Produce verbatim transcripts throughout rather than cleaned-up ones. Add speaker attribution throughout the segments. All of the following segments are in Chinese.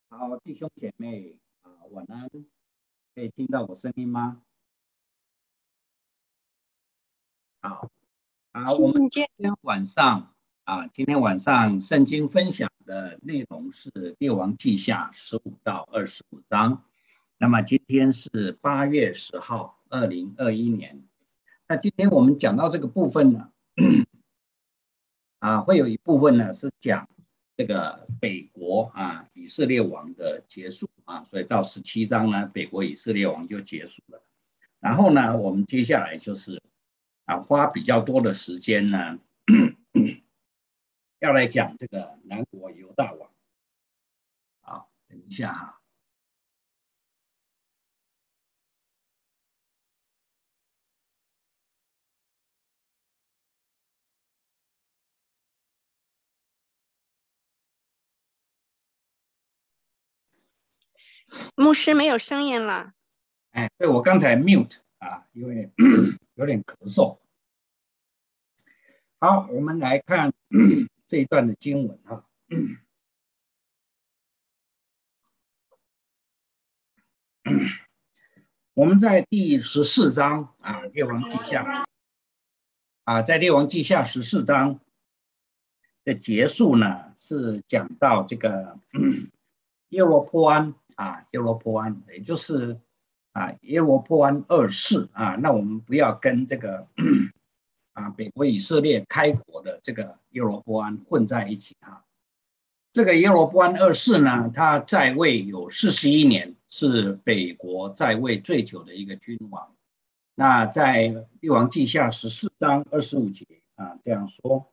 Speaker 1: 好，弟兄姐妹啊，晚安，可以听到我声音吗？好，啊，我们今天晚上啊，今天晚上圣经分享的内容是《列王记下》十五到二十五章。那么今天是八月十号，二零二一年。那今天我们讲到这个部分呢，啊，会有一部分呢是讲这个北国啊以色列王的结束啊，所以到十七章呢，北国以色列王就结束了。然后呢，我们接下来就是啊，花比较多的时间呢，要来讲这个南国犹大王。好，等一下哈。
Speaker 2: 牧师没有声音了。
Speaker 1: 哎，对，我刚才 mute 啊，因为有点咳嗽。好，我们来看这一段的经文哈。我们在第十四章啊，列王记下啊，在列王记下十四章的结束呢，是讲到这个耶罗波安啊，耶罗波安，也就是啊耶罗波安二世啊。那我们不要跟这个啊北国以色列开国的这个耶罗波安混在一起啊。这个耶罗波安二世呢，他在位有四十一年，是北国在位最久的一个君王。那在列王记下十四章二十五节啊这样说，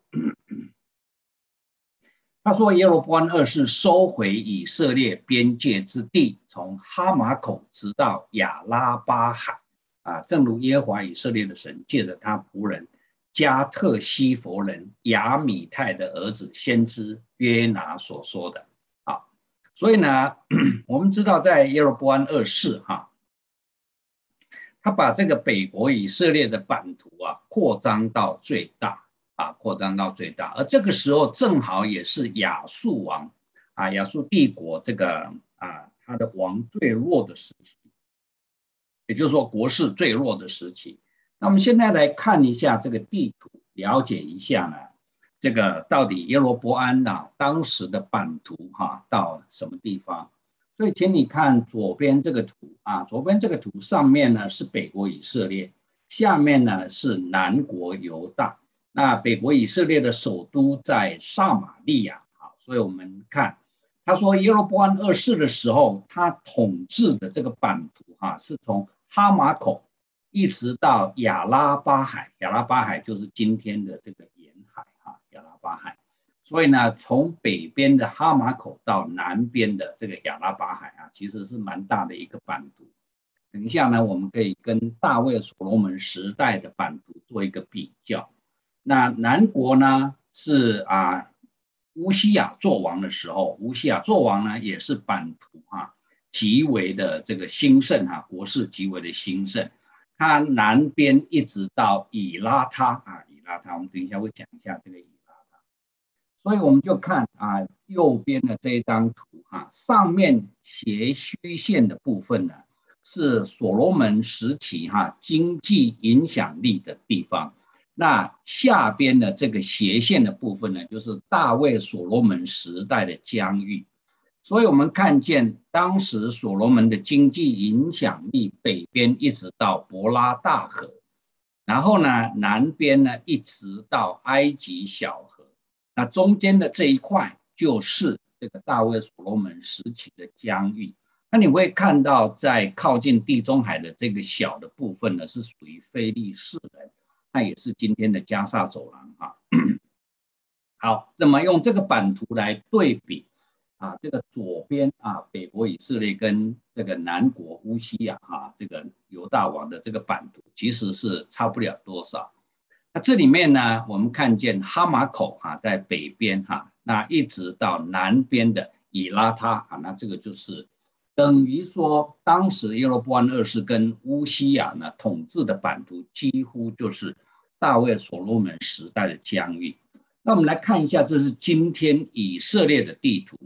Speaker 1: 他说耶罗波安二世收回以色列边界之地，从哈马口直到亚拉巴海啊，正如耶和华以色列的神借着他仆人加特西弗人亚米泰的儿子先知约拿所说的啊。所以呢，我们知道在耶罗波安二世哈，他把这个北国以色列的版图啊扩张到最大啊，扩张到最大。而这个时候正好也是亚述王啊，亚述帝国这个啊他的王最弱的时期，也就是说国势最弱的时期。那我们现在来看一下这个地图，了解一下呢，这个到底耶罗波安啊当时的版图哈、啊、到什么地方？所以请你看左边这个图啊，左边这个图上面呢是北国以色列，下面呢是南国犹大。那北国以色列的首都在撒玛利亚啊，所以我们看他说耶罗波安二世的时候，他统治的这个版图哈、啊、是从哈马口一直到亚拉巴海，亚拉巴海就是今天的这个沿海啊，亚拉巴海。所以呢，从北边的哈马口到南边的这个亚拉巴海啊，其实是蛮大的一个版图。等一下呢，我们可以跟大卫所罗门时代的版图做一个比较。那南国呢是啊乌西雅做王的时候，乌西雅做王呢也是版图啊极为的这个兴盛啊，国势极为的兴盛。它南边一直到以拉他啊，以拉他，我们等一下会讲一下这个以拉他。所以我们就看啊右边的这一张图啊，上面斜虚线的部分呢是所罗门时期哈、啊、经济影响力的地方，那下边的这个斜线的部分呢，就是大卫所罗门时代的疆域。所以我们看见当时所罗门的经济影响力，北边一直到伯拉大河，然后呢南边呢一直到埃及小河，那中间的这一块就是这个大卫所罗门时期的疆域。那你会看到在靠近地中海的这个小的部分呢，是属于非利士人，那也是今天的加萨走廊啊。好，那么用这个版图来对比啊，这个左边啊，北国以色列跟这个南国乌西雅啊，这个犹大王的这个版图其实是差不了多少。那这里面呢，我们看见哈马口啊在北边哈、啊，那一直到南边的以拉他啊，那这个就是等于说，当时耶罗波安二世跟乌西雅呢统治的版图几乎就是大卫所罗门时代的疆域。那我们来看一下，这是今天以色列的地图啊，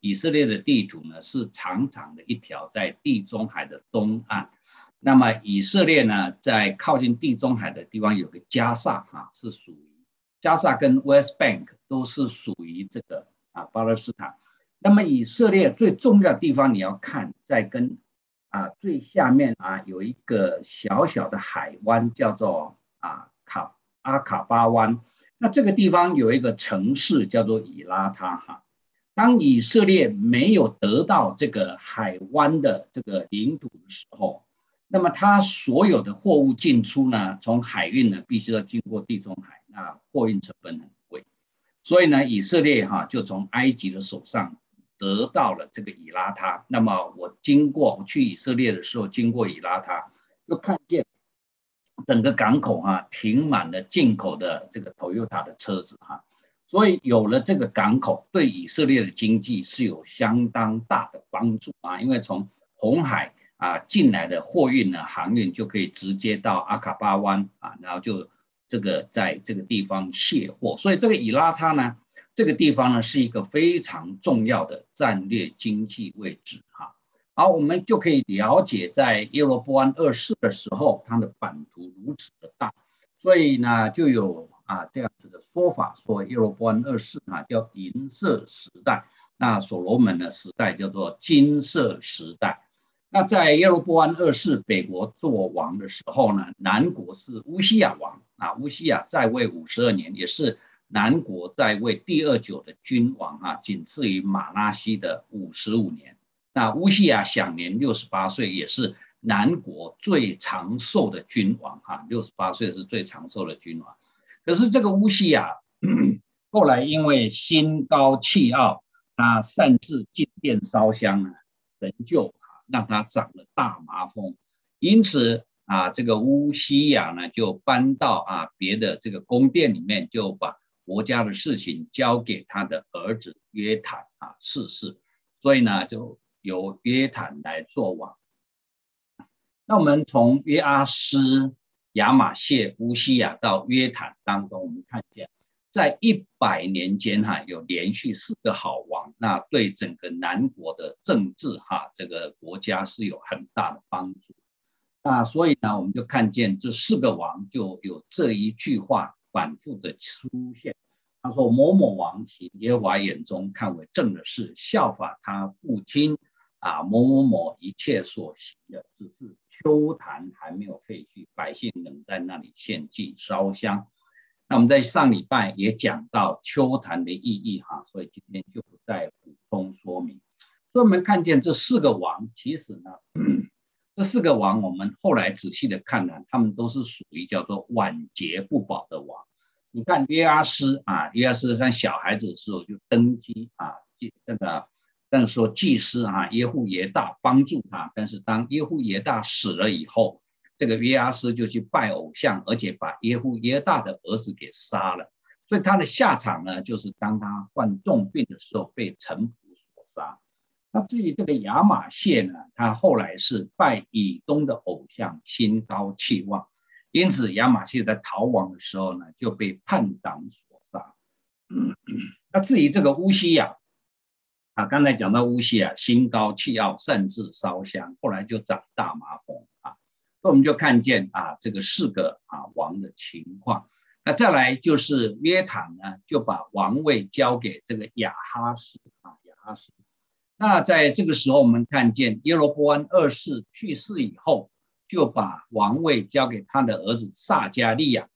Speaker 1: 以色列的地图呢是长长的一条，在地中海的东岸。那么以色列呢，在靠近地中海的地方有个加萨哈，是属于加萨跟 West Bank 都是属于这个啊巴勒斯坦。那么以色列最重要的地方你要看，在跟啊最下面啊有一个小小的海湾，叫做啊卡阿卡巴湾。那这个地方有一个城市叫做以拉他哈。当以色列没有得到这个海湾的这个领土的时候，那么它所有的货物进出呢，从海运呢必须要经过地中海，那货运成本很贵，所以呢，以色列哈就从埃及的手上得到了这个以拉他。那么我经过我去以色列的时候，经过以拉他，就看见整个港口哈停满了进口的这个 Toyota 的车子哈，所以有了这个港口，对以色列的经济是有相当大的帮助啊，因为从红海啊，进来的货运呢，航运就可以直接到阿卡巴湾啊，然后就这个在这个地方卸货，所以这个以拉他呢，这个地方呢是一个非常重要的战略经济位置哈。好，我们就可以了解，在耶罗波安二世的时候，它的版图如此的大，所以呢就有啊这样子的说法，说耶罗波安二世啊叫银色时代，那所罗门的时代叫做金色时代。那在耶罗波安二世北国做王的时候呢，南国是乌西亚王啊，乌西亚在位五十二年，也是南国在位第二久的君王啊，仅次于马拉西的五十五年。那乌西亚享年六十八岁，也是南国最长寿的君王啊，六十八岁是最长寿的君王。可是这个乌西亚后来因为心高气傲，他擅自进殿烧香啊，神就让他长了大麻风，因此啊，这个乌西亚呢就搬到啊别的这个宫殿里面，就把国家的事情交给他的儿子约坦啊逝世，所以呢就由约坦来做王。那我们从约阿施、亚玛谢、乌西亚到约坦当中，我们看见在一百年间哈，有连续四个好王，那对整个南国的政治哈，这个国家是有很大的帮助。那所以呢，我们就看见这四个王就有这一句话反复的出现。他说：“某某王行耶和华眼中看为正的事，效法他父亲啊某某某一切所行的，只是丘坛还没有废去，百姓仍在那里献祭烧香。”那我们在上礼拜也讲到丘坛的意义哈，所以今天就不再补充说明。所以我们看见这四个王，其实呢，这四个王我们后来仔细的看呢，他们都是属于叫做晚节不保的王。你看约阿施啊，约阿施在小孩子的时候就登基啊，那个但是说祭司啊耶户耶大帮助他，但是当耶户耶大死了以后，这个约阿施就去拜偶像，而且把耶户耶大的儿子给杀了，所以他的下场呢，就是当他患重病的时候被臣仆所杀。那至于这个亚玛谢呢，他后来是拜以东的偶像，心高气旺，因此亚玛谢在逃亡的时候呢，就被叛党所杀。那至于这个乌西亚啊，刚才讲到乌西亚心高气傲，擅自烧香，后来就长大麻风啊。那我们就看见啊，这个四个啊王的情况。那再来就是约坦呢，就把王位交给这个亚哈斯啊，亚哈斯。那在这个时候，我们看见耶罗波安二世去世以后，就把王位交给他的儿子撒迦利亚。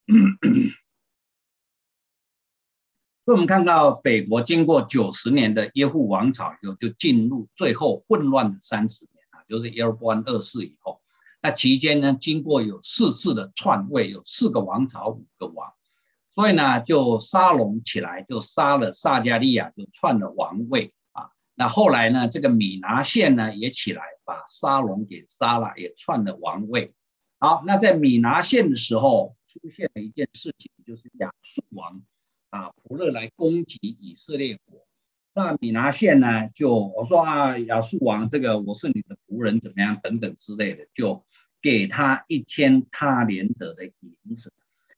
Speaker 1: 所以我们看到北国经过九十年的耶户王朝以后，就进入最后混乱的三十年啊，就是耶罗波安二世以后。那期间呢，经过有四次的篡位，有四个王朝，五个王，所以呢，就沙龙起来，就杀了撒迦利亚，就篡了王位啊。那后来呢，这个米拿现呢也起来，把沙龙给杀了，也篡了王位。好，那在米拿现的时候，出现了一件事情，就是亚述王啊普勒来攻击以色列国。那米拿现呢，就我说啊，亚述王，这个我是你的仆人，怎么样等等之类的，就给他一千他连得的银子。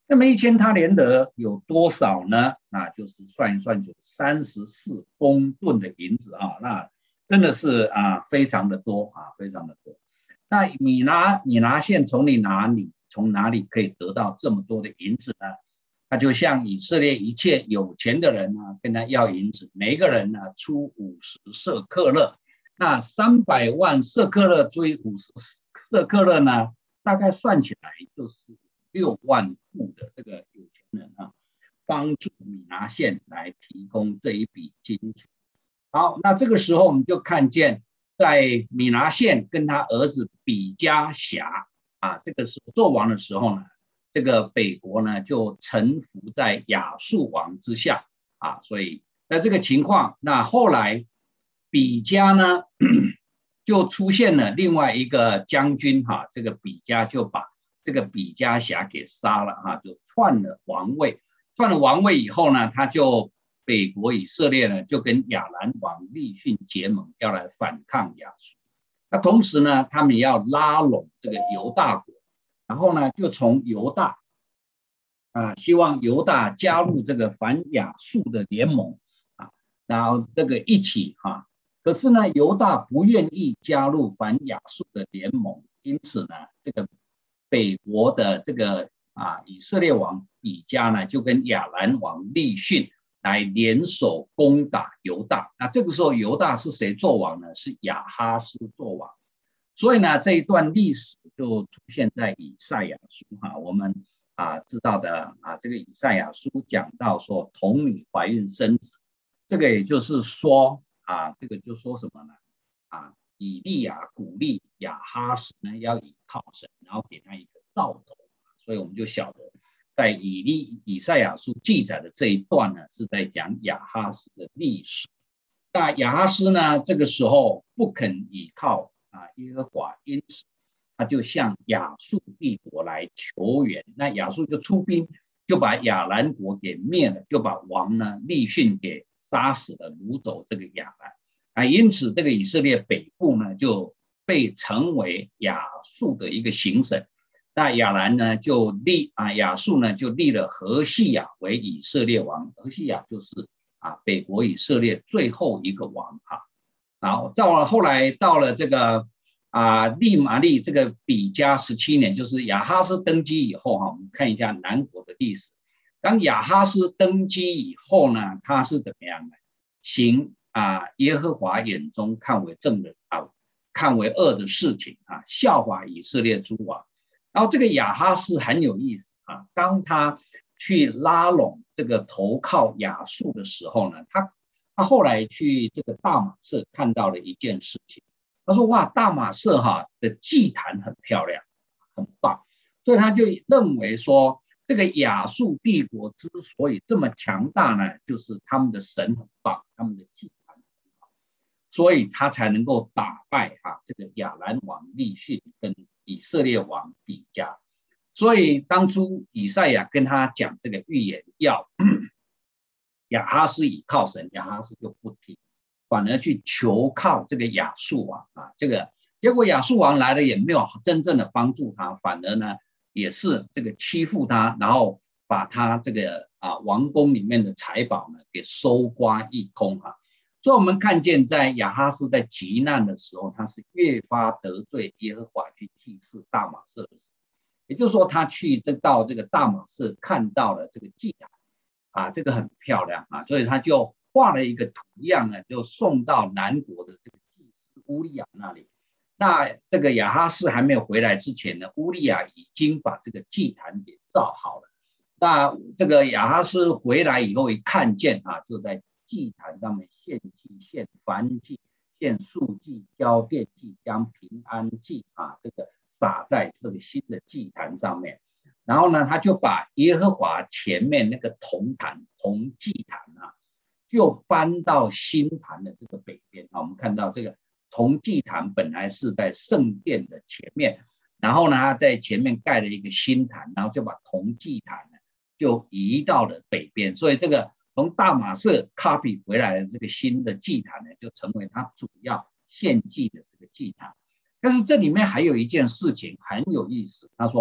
Speaker 1: 那么一千他连得有多少呢？那就是算一算就三十四公吨的银子啊，那真的是啊非常的多啊，非常的多。那米拿米拿县从你哪里从哪里可以得到这么多的银子呢？那就像以色列一切有钱的人呢，跟他要银子，每一个人呢出五十舍客勒，那三百万舍客勒除以五十舍客勒呢，大概算起来就是六万户的这个有钱人啊，帮助米拿县来提供这一笔金钱。好，那这个时候我们就看见，在米拿县跟他儿子比加辖啊，这个时候做王的时候呢，这个北国呢就臣服在亚述王之下啊，所以在这个情况，那后来比加呢就出现了另外一个将军哈、啊，这个比加就把这个比加辖给杀了哈、啊，就篡了王位，篡了王位以后呢，他就北国以色列呢就跟亚兰王利逊结盟，要来反抗亚述。那同时呢，他们也要拉拢这个犹大国。然后呢，就从犹大啊，希望犹大加入这个反亚述的联盟啊，然后这个一起哈、啊。可是呢，犹大不愿意加入反亚述的联盟，因此呢，这个北国的这个啊以色列王比加呢，就跟亚兰王利逊来联手攻打犹大。那这个时候犹大是谁做王呢？是亚哈斯做王。所以呢，这一段历史就出现在以赛亚书哈，我们啊知道的啊，这个以赛亚书讲到说童女怀孕生子，这个也就是说啊，这个就说什么呢？啊，以利亚鼓励亚哈斯呢要倚靠神，然后给他一个兆头，所以我们就晓得，在以利以赛亚书记载的这一段呢，是在讲亚哈斯的历史。那亚哈斯呢，这个时候不肯倚靠啊，耶和华，因此他就向亚述帝国来求援。那亚述就出兵，就把亚兰国给灭了，就把王呢利逊给杀死了，掳走这个亚兰啊。因此，这个以色列北部呢就被称为亚述的一个行省。那亚兰呢就立啊，亚述呢就立了何西亚为以色列王。何西亚就是啊北国以色列最后一个王哈。然后到了后来到了这个啊利玛利这个比加十七年，就是亚哈斯登基以后哈，我们看一下南国的历史。当亚哈斯登基以后呢，他是怎么样呢？行啊耶和华眼中看为正的啊，看为恶的事情啊，效法以色列诸王。然后这个亚哈斯很有意思啊，当他去拉拢这个投靠亚述的时候呢，他他后来去这个大马色看到了一件事情，他说哇，大马色哈的祭坛很漂亮，很棒，所以他就认为说，这个亚述帝国之所以这么强大呢，就是他们的神很棒，他们的祭坛很好，所以他才能够打败啊这个亚兰王利逊跟以色列王比加。所以当初以赛亚跟他讲这个预言，要亚哈斯倚靠神，亚哈斯就不听，反而去求靠这个亚述王啊。这个结果亚述王来了也没有真正的帮助他，反而呢也是这个欺负他，然后把他这个啊王宫里面的财宝呢给搜刮一空啊。所以我们看见在亚哈斯在急难的时候，他是越发得罪耶和华，去祭祀大马色的时候，也就是说他去到这个大马色看到了这个祭坛啊，这个很漂亮啊，所以他就画了一个图样呢，就送到南国的这个祭司乌利亚那里。那这个亚哈斯还没有回来之前呢，乌利亚已经把这个祭坛给造好了。那这个亚哈斯回来以后一看见啊，就在祭坛上面献祭、献燔祭、献素祭、交奠祭，将平安祭啊这个撒在这个新的祭坛上面。然后呢，他就把耶和华前面那个铜坛、铜祭坛啊，就搬到新坛的这个北边啊。我们看到这个铜祭坛本来是在圣殿的前面，然后呢，他在前面盖了一个新坛，然后就把铜祭坛呢就移到了北边。所以这个从大马色 copy 回来的这个新的祭坛呢，就成为他主要献祭的这个祭坛。但是这里面还有一件事情很有意思，他说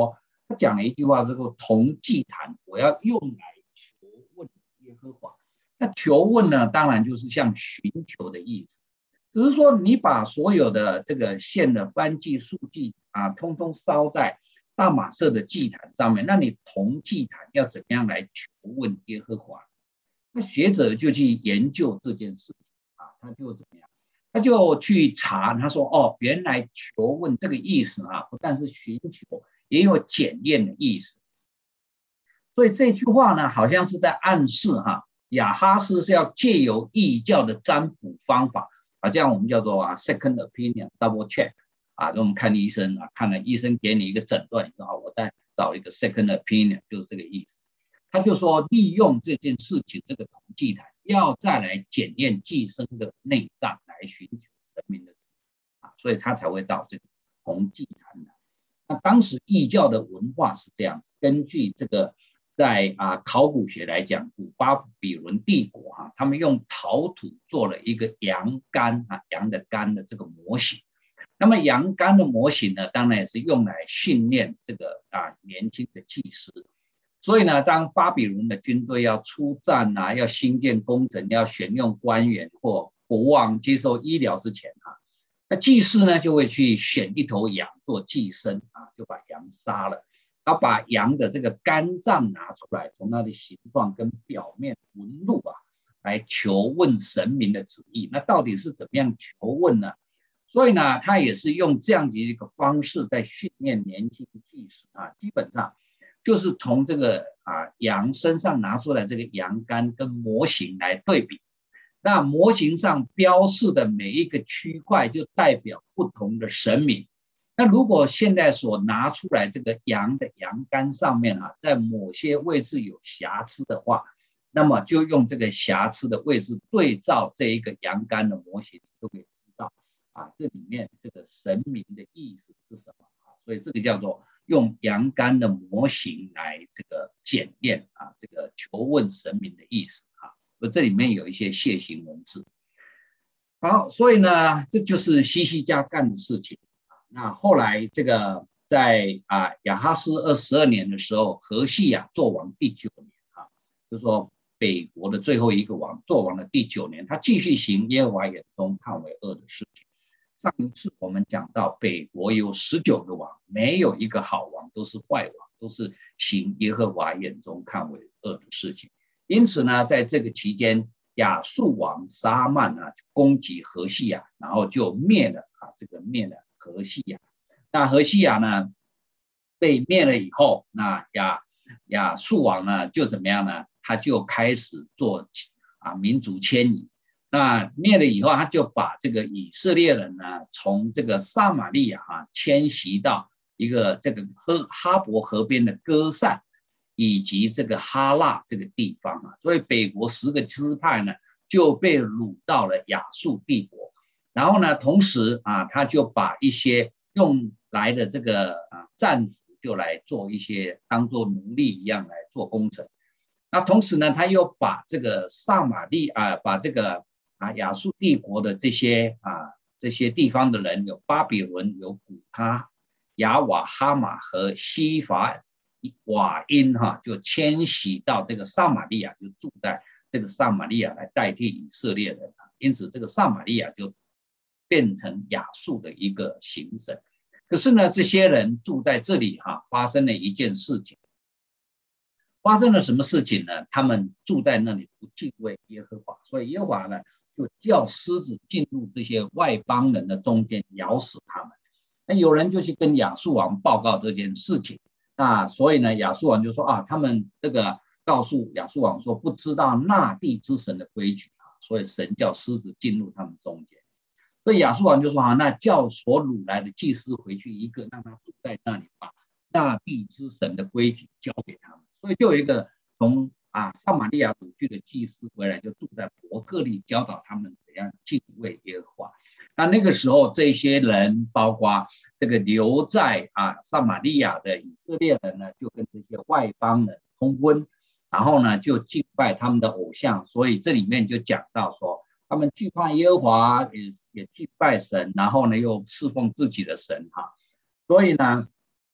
Speaker 1: 他讲了一句话，这个同祭坛，我要用来求问耶和华。那求问呢，当然就是像寻求的意思，只是说你把所有的这个献的燔祭、素祭啊，通通烧在大马色的祭坛上面，那你同祭坛要怎么样来求问耶和华？那学者就去研究这件事情啊，他就怎么样？他就去查，他说哦，原来求问这个意思啊，不但是寻求，也有检验的意思。所以这句话呢，好像是在暗示哈，亚哈斯是要借由异教的占卜方法啊，这样我们叫做啊 second opinion double check 啊，我们看医生啊，看了医生给你一个诊断，你说啊，我再找一个 second opinion， 就是这个意思。他就说利用这件事情，这个同祭坛要再来检验寄生的内脏，来寻求神明的啊，所以他才会到这个同祭坛来。那当时异教的文化是这样子，根据这个在啊考古学来讲，古巴比伦帝国哈、啊，他们用陶土做了一个羊肝啊，羊的肝的这个模型。那么羊肝的模型呢，当然也是用来训练这个啊年轻的祭司。所以呢，当巴比伦的军队要出战啊，要兴建工程，要选用官员或国王接受医疗之前啊，那祭司呢就会去选一头羊做祭牲啊，就把羊杀了，他把羊的这个肝脏拿出来，从它的形状跟表面纹路啊，来求问神明的旨意。那到底是怎么样求问呢？所以呢，他也是用这样子一个方式在训练年轻祭司啊，基本上就是从这个啊羊身上拿出来这个羊肝跟模型来对比，那模型上标示的每一个区块就代表不同的神明。那如果现在所拿出来这个羊的羊肝上面啊，在某些位置有瑕疵的话，那么就用这个瑕疵的位置对照这一个羊肝的模型，就可以知道啊这里面这个神明的意思是什么啊。所以这个叫做用羊肝的模型来这个检验啊，这个求问神明的意思啊。而这里面有一些楔形文字。好，所以呢，这就是西西家干的事情。那后来这个在啊亚哈斯二十二年的时候，何西亚做王第九年啊，就是说北国的最后一个王做王的第九年，他继续行耶和华眼中看为恶的事情。上一次我们讲到北国有十九个王，没有一个好王，都是坏王，都是行耶和华眼中看为恶的事情。因此呢，在这个期间，亚述王沙曼啊攻击何西亚，然后就灭了啊这个灭了何西亚。那何西亚呢被灭了以后，那亚亚述王呢就怎么样呢？他就开始做啊民族迁移。那灭了以后，他就把这个以色列人呢，从这个撒玛利亚哈、啊、迁徙到一个这个河哈伯河边的歌散，以及这个哈拉这个地方啊，所以北国十个支派呢就被掳到了亚述帝国。然后呢，同时啊，他就把一些用来的这个啊战俘就来做一些当做奴隶一样来做工程。那同时呢，他又把这个撒玛利啊，把这个啊，亚述帝国的这些啊这些地方的人，有巴比伦、有古卡、亚瓦哈马和西法瓦因哈、啊，就迁徙到这个撒玛利亚，就住在这个撒玛利亚来代替以色列人。因此，这个撒玛利亚就变成亚述的一个行省。可是呢，这些人住在这里哈、啊，发生了一件事情。发生了什么事情呢？他们住在那里不敬畏耶和华，所以耶和华呢就叫狮子进入这些外邦人的中间，咬死他们。那有人就去跟亚述王报告这件事情，那所以呢，亚述王就说啊，他们这个告诉亚述王说，不知道纳地之神的规矩啊，所以神叫狮子进入他们中间。所以亚述王就说啊，那叫所掳来的祭司回去一个，让他住在那里，把纳地之神的规矩交给他们。所以就有一个从啊撒玛利亚掳去的祭司回来，就住在伯特利，教导他们怎样敬畏耶和华。那那个时候，这些人包括这个留在啊撒玛利亚的以色列人呢，就跟这些外邦人通婚，然后呢就敬拜他们的偶像。所以这里面就讲到说，他们惧怕耶和华，也也敬拜神，然后呢又侍奉自己的神哈。所以呢，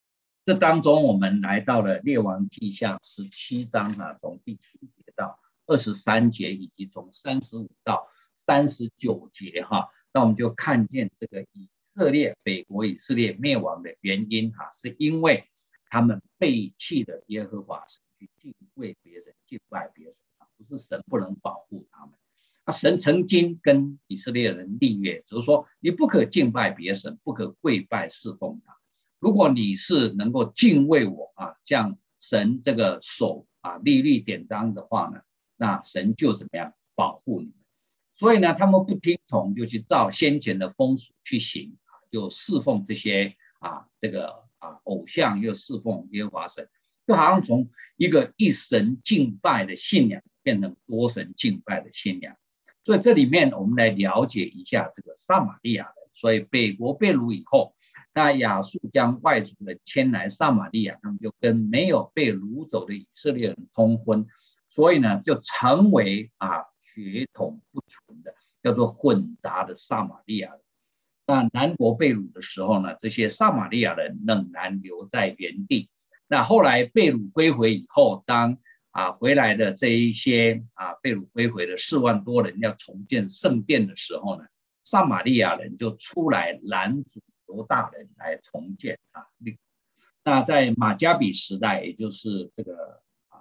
Speaker 1: 这当中我们来到了列王记下十七章啊，从第七节到二十三节，以及从三十五到三十九节哈，那我们就看见这个以色列北国以色列灭亡的原因哈，是因为他们背弃了耶和华神，去敬畏别神、敬拜别神，不是神不能保护他们。那神曾经跟以色列人立约，就是说你不可敬拜别神，不可跪拜侍奉他。如果你是能够敬畏我啊，像神这个手啊立律典章的话呢，那神就怎么样保护你们。所以呢，他们不听从，就去照先前的风俗去行，就侍奉这些啊这个啊偶像，又侍奉耶和华神，就好像从一个一神敬拜的信仰变成多神敬拜的信仰。所以这里面我们来了解一下这个撒玛利亚人。所以北国被掳以后，那亚述将外族人迁来撒玛利亚，他们就跟没有被掳走的以色列人通婚，所以呢就成为啊血统不纯的，叫做混杂的撒玛利亚人。那南国被掳的时候呢，这些撒玛利亚人仍然留在原地。那后来被掳归回以后，当啊回来的这一些啊被掳归回的四万多人要重建圣殿的时候呢，撒玛利亚人就出来拦阻犹大人来重建啊。那在马加比时代，也就是这个啊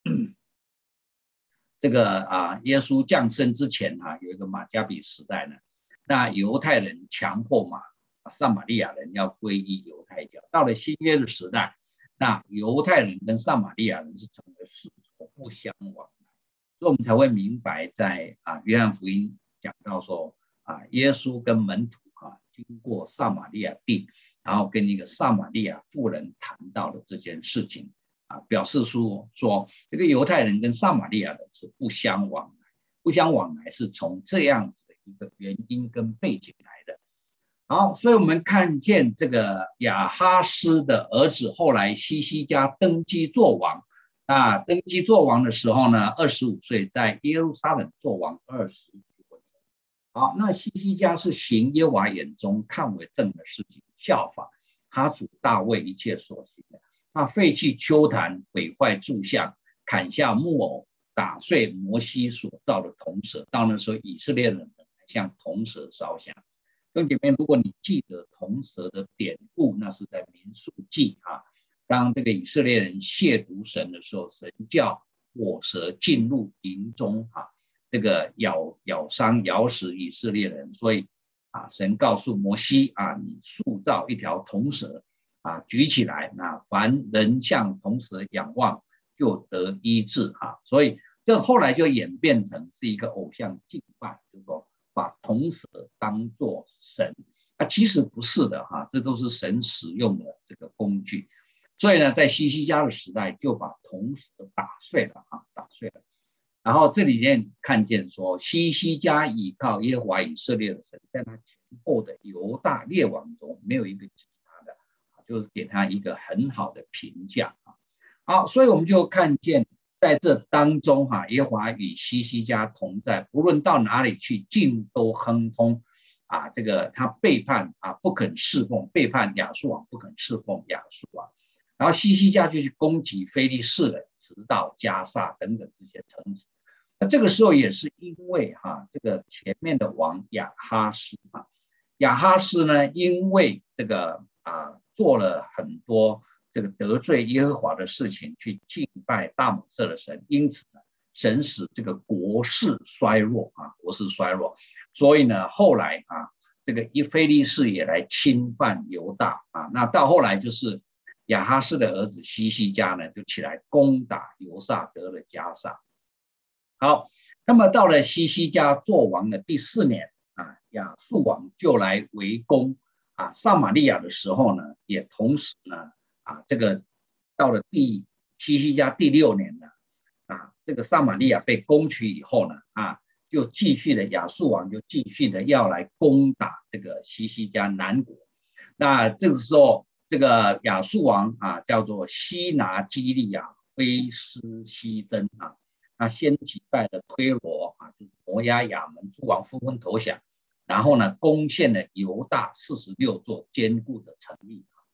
Speaker 1: 这个啊耶稣降生之前啊，有一个马加比时代呢，那犹太人强迫马撒玛利亚人要皈依犹太教。到了新约的时代，那犹太人跟撒玛利亚人是成了世仇，不相往来，所以我们才会明白在啊约翰福音讲到说啊，耶稣跟门徒啊经过撒玛利亚地，然后跟一个撒玛利亚妇人谈到了这件事情啊，表示说说这个犹太人跟撒玛利亚人是不相往来，不相往来是从这样子的一个原因跟背景来的。好，所以我们看见这个亚哈斯的儿子后来西西家登基做王。那登基做王的时候呢，二十五岁，在耶路撒冷做王二十九年。好，那西西家是行耶和华眼中看为正的事情，效法他主大卫一切所行的。他废弃丘坛，毁坏柱像，砍下木偶，打碎摩西所造的铜蛇。到那时候，以色列人向铜蛇烧香。弟兄姐妹，如果你记得铜蛇的典故，那是在民数记啊。当这个以色列人亵渎神的时候，神叫火蛇进入营中啊，这个咬咬伤咬死以色列人。所以啊，神告诉摩西啊，你塑造一条铜蛇啊，举起来，那凡人向铜蛇仰望，就得医治啊。所以这后来就演变成是一个偶像敬拜，就是说把铜蛇当作神啊，其实不是的哈、啊，这都是神使用的这个工具。所以呢，在西西家的时代就把铜蛇打碎了啊，打碎了。然后这里面看见说，西西家倚靠耶和华以色列的神，在他前后的犹大列王中没有一个其他的，就是给他一个很好的评价啊。好，所以我们就看见在这当中哈、啊，耶和华与西西家同在，不论到哪里去，尽都亨通啊。这个他背叛啊，不肯侍奉，背叛亚述王，不肯侍奉亚述王。然后西西家就去攻击非利士人，直到加萨等等这些城市。那这个时候也是因为哈、啊，这个前面的王亚哈斯啊，亚哈斯呢，因为这个啊做了很多这个得罪耶和华的事情，去敬拜大母色的神，因此呢，神使这个国势衰弱啊，国势衰弱。所以呢，后来啊，这个非利士也来侵犯犹大啊，那到后来就是亚哈斯的儿子西西家呢，就起来攻打犹萨，得了加萨。好，那么到了西西家做王的第四年啊，亚述王就来围攻啊撒玛利亚的时候呢，也同时呢啊这个到了第西西家第六年呢啊，这个撒玛利亚被攻取以后呢啊，就继续的亚述王就继续的要来攻打这个西西家南国。那这个时候，这个亚述王啊叫做西拿基利亚菲斯西真啊。那先击败了推罗啊，就是摩押亚门诸王纷纷投降，然后呢，攻陷了犹大四十六座坚固的城邑。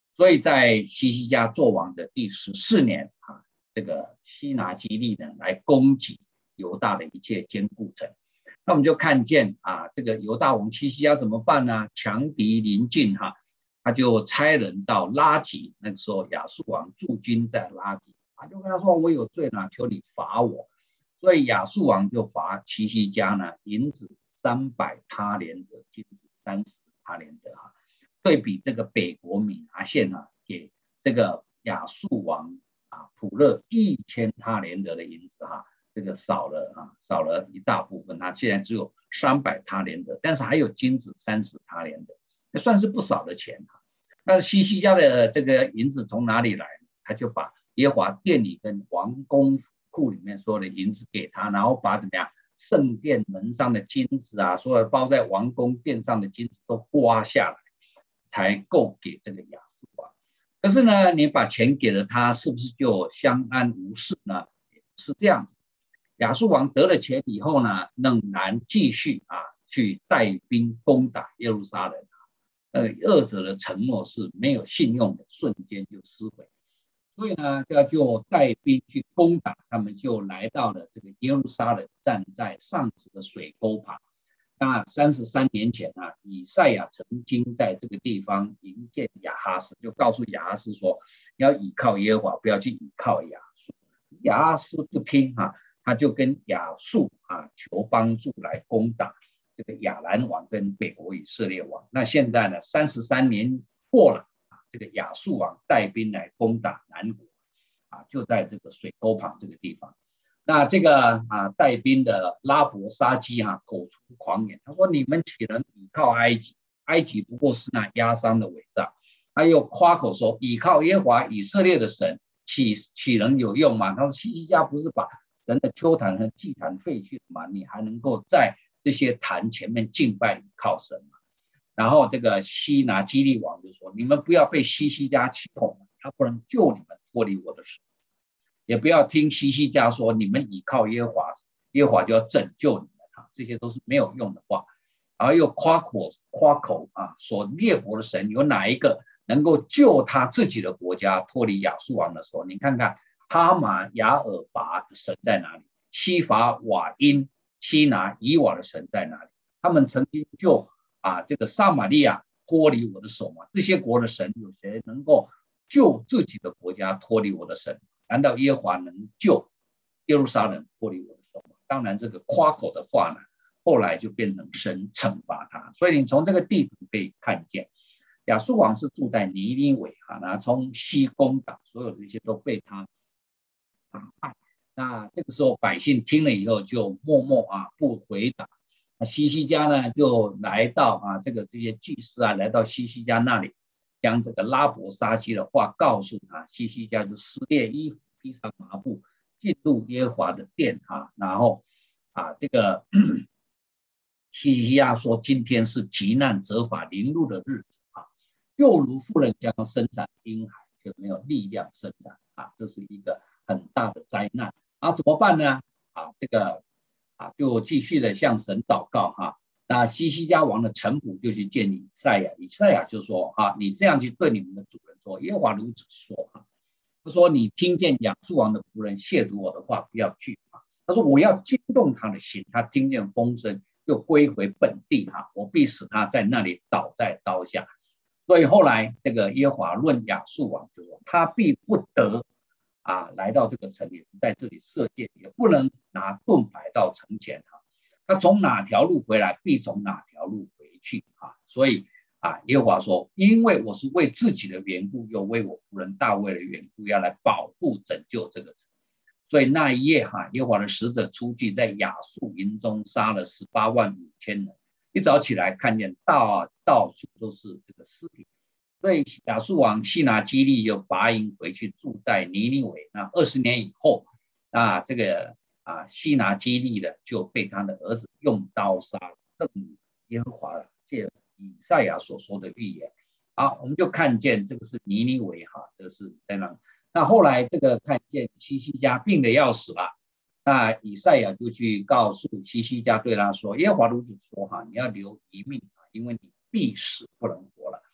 Speaker 1: 所以在西西家做王的第十四年啊，这个西拿基利呢来攻击犹大的一切坚固城。那我们就看见啊，这个犹大王西西家怎么办呢？强敌临近哈，他就差人到拉吉，那个时候亚述王驻军在拉吉，他就跟他说：“我有罪呢，求你罚我。”所以亚述王就罚西西家呢银子三百他连德，金子三十他连德哈。对比这个北国米拿县啊，给这个亚述王啊普勒一千他连德的银子哈。这个少了啊，少了一大部分，它现在只有三百他连德，但是还有金子三十他连德，那算是不少的钱啊。那西西家的这个银子从哪里来？他就把耶和华殿里跟王宫库里面所有的银子给他，然后把怎么样圣殿门上的金子啊，所有包在王宫殿上的金子都刮下来，才够给这个亚述王。可是呢，你把钱给了他，是不是就相安无事呢？是这样子。亚述王得了钱以后呢，仍然继续啊去带兵攻打耶路撒冷。呃，二者的承诺是没有信用的，瞬间就撕毁。所以呢，他就带兵去攻打，他们就来到了这个耶路撒冷，站在上池的水沟旁。那三十三年前啊，以赛亚曾经在这个地方迎见亚哈斯，就告诉亚哈斯说，要倚靠耶和华，不要去倚靠亚述。亚哈斯不听啊。他就跟亚述啊求帮助来攻打这个亚兰王跟北国以色列王。那现在呢，三十三年过了啊，这个亚述王带兵来攻打南国啊，就在这个水沟旁这个地方。那这个啊带兵的拉伯沙基哈、啊、口出狂言，他说：“你们岂能倚靠埃及？埃及不过是那压伤的伪造。”他又夸口说：“倚靠耶和华以色列的神，岂岂能有用吗？”他说：“西西家不是把神的丘坛和祭坛废去嘛，你还能够在这些坛前面敬拜倚靠神嘛？”然后这个西拿基利王就说：“你们不要被西西家起哄，他不能救你们脱离我的手，也不要听西西家说你们倚靠耶和华，耶和华就要拯救你们啊，这些都是没有用的话。”然后又夸口夸口啊，说列国的神有哪一个能够救他自己的国家脱离亚述王的手？你看看。哈马雅尔拔的神在哪里？西法瓦因西拿以瓦的神在哪里？他们曾经救啊这个撒玛利亚脱离我的手吗？这些国的神有谁能够救自己的国家脱离我的神？难道耶和华能救耶路撒冷脱离我的手吗？当然，这个夸口的话呢，后来就变成神惩罚他。所以你从这个地图可以看见，亚述王是住在尼尼微哈，然后从西攻打，所有这些都被他打败。那这个时候百姓听了以后就默默啊不回答。那西西家呢就来到啊这个这些祭司啊来到西西家那里，将这个拉伯沙基的话告诉他。西西家就撕裂衣服，披上麻布，进入耶和华的殿啊，然后啊这个西西家说：“今天是急难责罚临入的日子啊，就如妇人将要生产婴孩，却没有力量生产啊，这是一个很大的灾难啊，怎么办呢？啊，这个啊，就继续的向神祷告哈。那西西家王的臣仆就去见以赛亚，以赛亚就说：啊，你这样去对你们的主人说，耶和华如此说哈，他说你听见亚述王的仆人亵渎我的话，不要惧怕。他说我要惊动他的心，他听见风声就归回本地哈，我必使他在那里倒在刀下。所以后来这个耶和华论亚述王就说，他必不得。啊，来到这个城里，在这里射箭，也不能拿盾牌到城前哈。他从哪条路回来，必从哪条路回去啊。所以啊，耶和华说，因为我是为自己的缘故，又为我仆人大卫的缘故，要来保护拯救这个城。所以那一夜哈，耶和华的使者出去，在亚述营中杀了十八万五千人。一早起来，看见到到处都是这个尸体。所以亚述王西拿基利就拔营回去，住在尼尼微。那二十年以后，啊，这个啊西拿基利的就被他的儿子用刀杀了，正如耶和华借以赛亚所说的预言。好，我们就看见这个是尼尼微哈，这是在那。那后来这个看见西西家病得要死了，那以赛亚就去告诉西西家，对他说：耶和华如此说哈，你要留一命，因为你必死不能活了。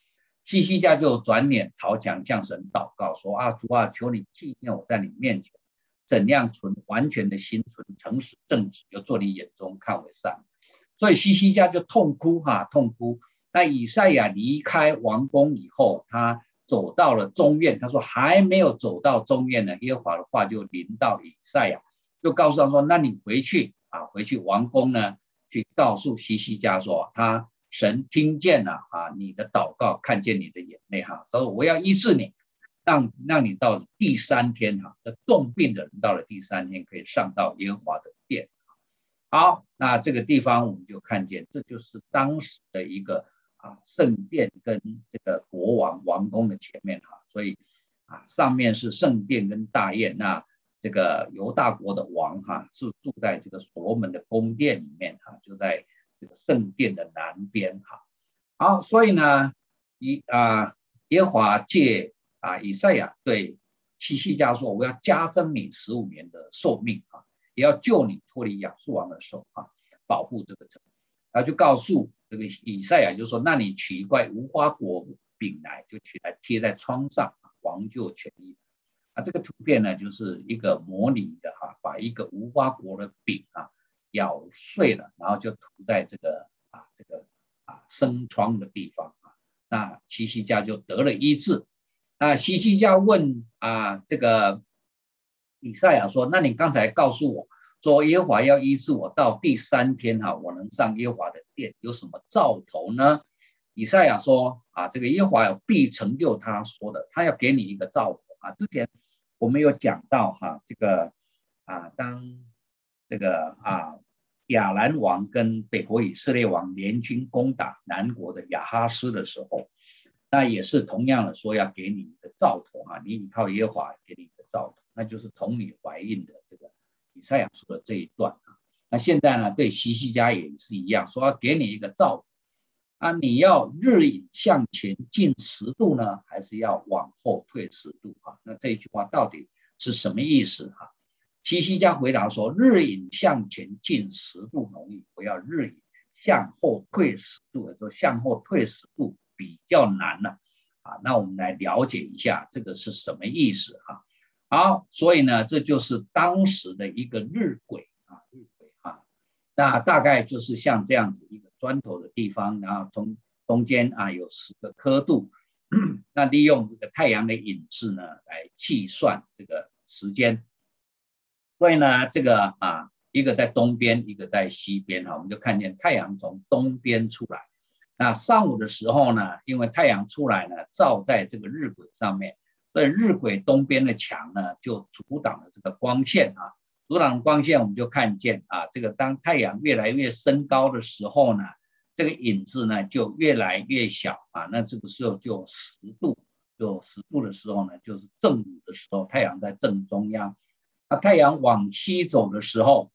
Speaker 1: 西西家就转脸朝墙向神祷告说：啊，主啊，求你纪念我在你面前怎样存完全的心，存诚实正直，又做你眼中看为善。所以西西家就痛哭哈、啊，痛哭。那以赛亚离开王宫以后，他走到了中院，他说还没有走到中院呢，耶和华的话就临到以赛亚，就告诉他说：那你回去啊，回去王宫呢，去告诉西西家说，他神听见了啊你的祷告，看见你的眼泪哈，所以我要医治你，让让你到第三天哈，这重病的人到了第三天可以上到耶和华的殿。好，那这个地方我们就看见，这就是当时的一个啊圣殿跟这个国王王宫的前面哈，所以啊上面是圣殿跟大宴，那这个犹大国的王哈是住在这个所罗门的宫殿里面哈，就在这个圣殿的南边哈。好，所以呢，以啊耶和华借啊以赛亚对西西家说：“我要加增你十五年的寿命啊，也要救你脱离亚述王的手啊，保护这个城。”然后就告诉这个以赛亚，就说：“那你取一块无花果饼来，就取来贴在窗上，王就痊愈。”啊，这个图片呢，就是一个模拟的哈、啊，把一个无花果的饼啊咬碎了，然后就涂在这个啊这个啊生疮的地方啊，那西西家就得了医治。那西西家问啊这个以赛亚说：“那你刚才告诉我说耶和华要医治我到第三天哈、啊，我能上耶和华的殿，有什么兆头呢？”以赛亚说：“啊，这个耶和华必成就他说的，他要给你一个兆头啊。”之前我们有讲到哈、啊，这个啊当这个啊亚兰王跟北国以色列王联军攻打南国的亚哈斯的时候，那也是同样的说要给你一个兆头啊，你依靠耶和华给你一个兆头，那就是童女怀孕的这个以赛亚说的这一段啊。那现在呢，对西西家也是一样，说要给你一个兆头啊，你要日影向前进十度呢，还是要往后退十度啊？那这一句话到底是什么意思啊？西西家回答说：“日影向前进十度容易，不要日影向后退十度。”说向后退十度比较难了啊。那我们来了解一下这个是什么意思哈、啊。好，所以呢，这就是当时的一个日晷啊，日晷啊。那大概就是像这样子一个砖头的地方，然后中中间啊有十个刻度，那利用这个太阳的影子呢来计算这个时间。所以呢，这个啊，一个在东边，一个在西边哈，我们就看见太阳从东边出来。那上午的时候呢，因为太阳出来呢，照在这个日晷上面，所以日晷东边的墙呢，就阻挡了这个光线啊。阻挡光线，我们就看见啊，这个当太阳越来越升高的时候呢，这个影子呢就越来越小啊。那这个时候就十度，就十度的时候呢，就是正午的时候，太阳在正中央。那太阳往西走的时候，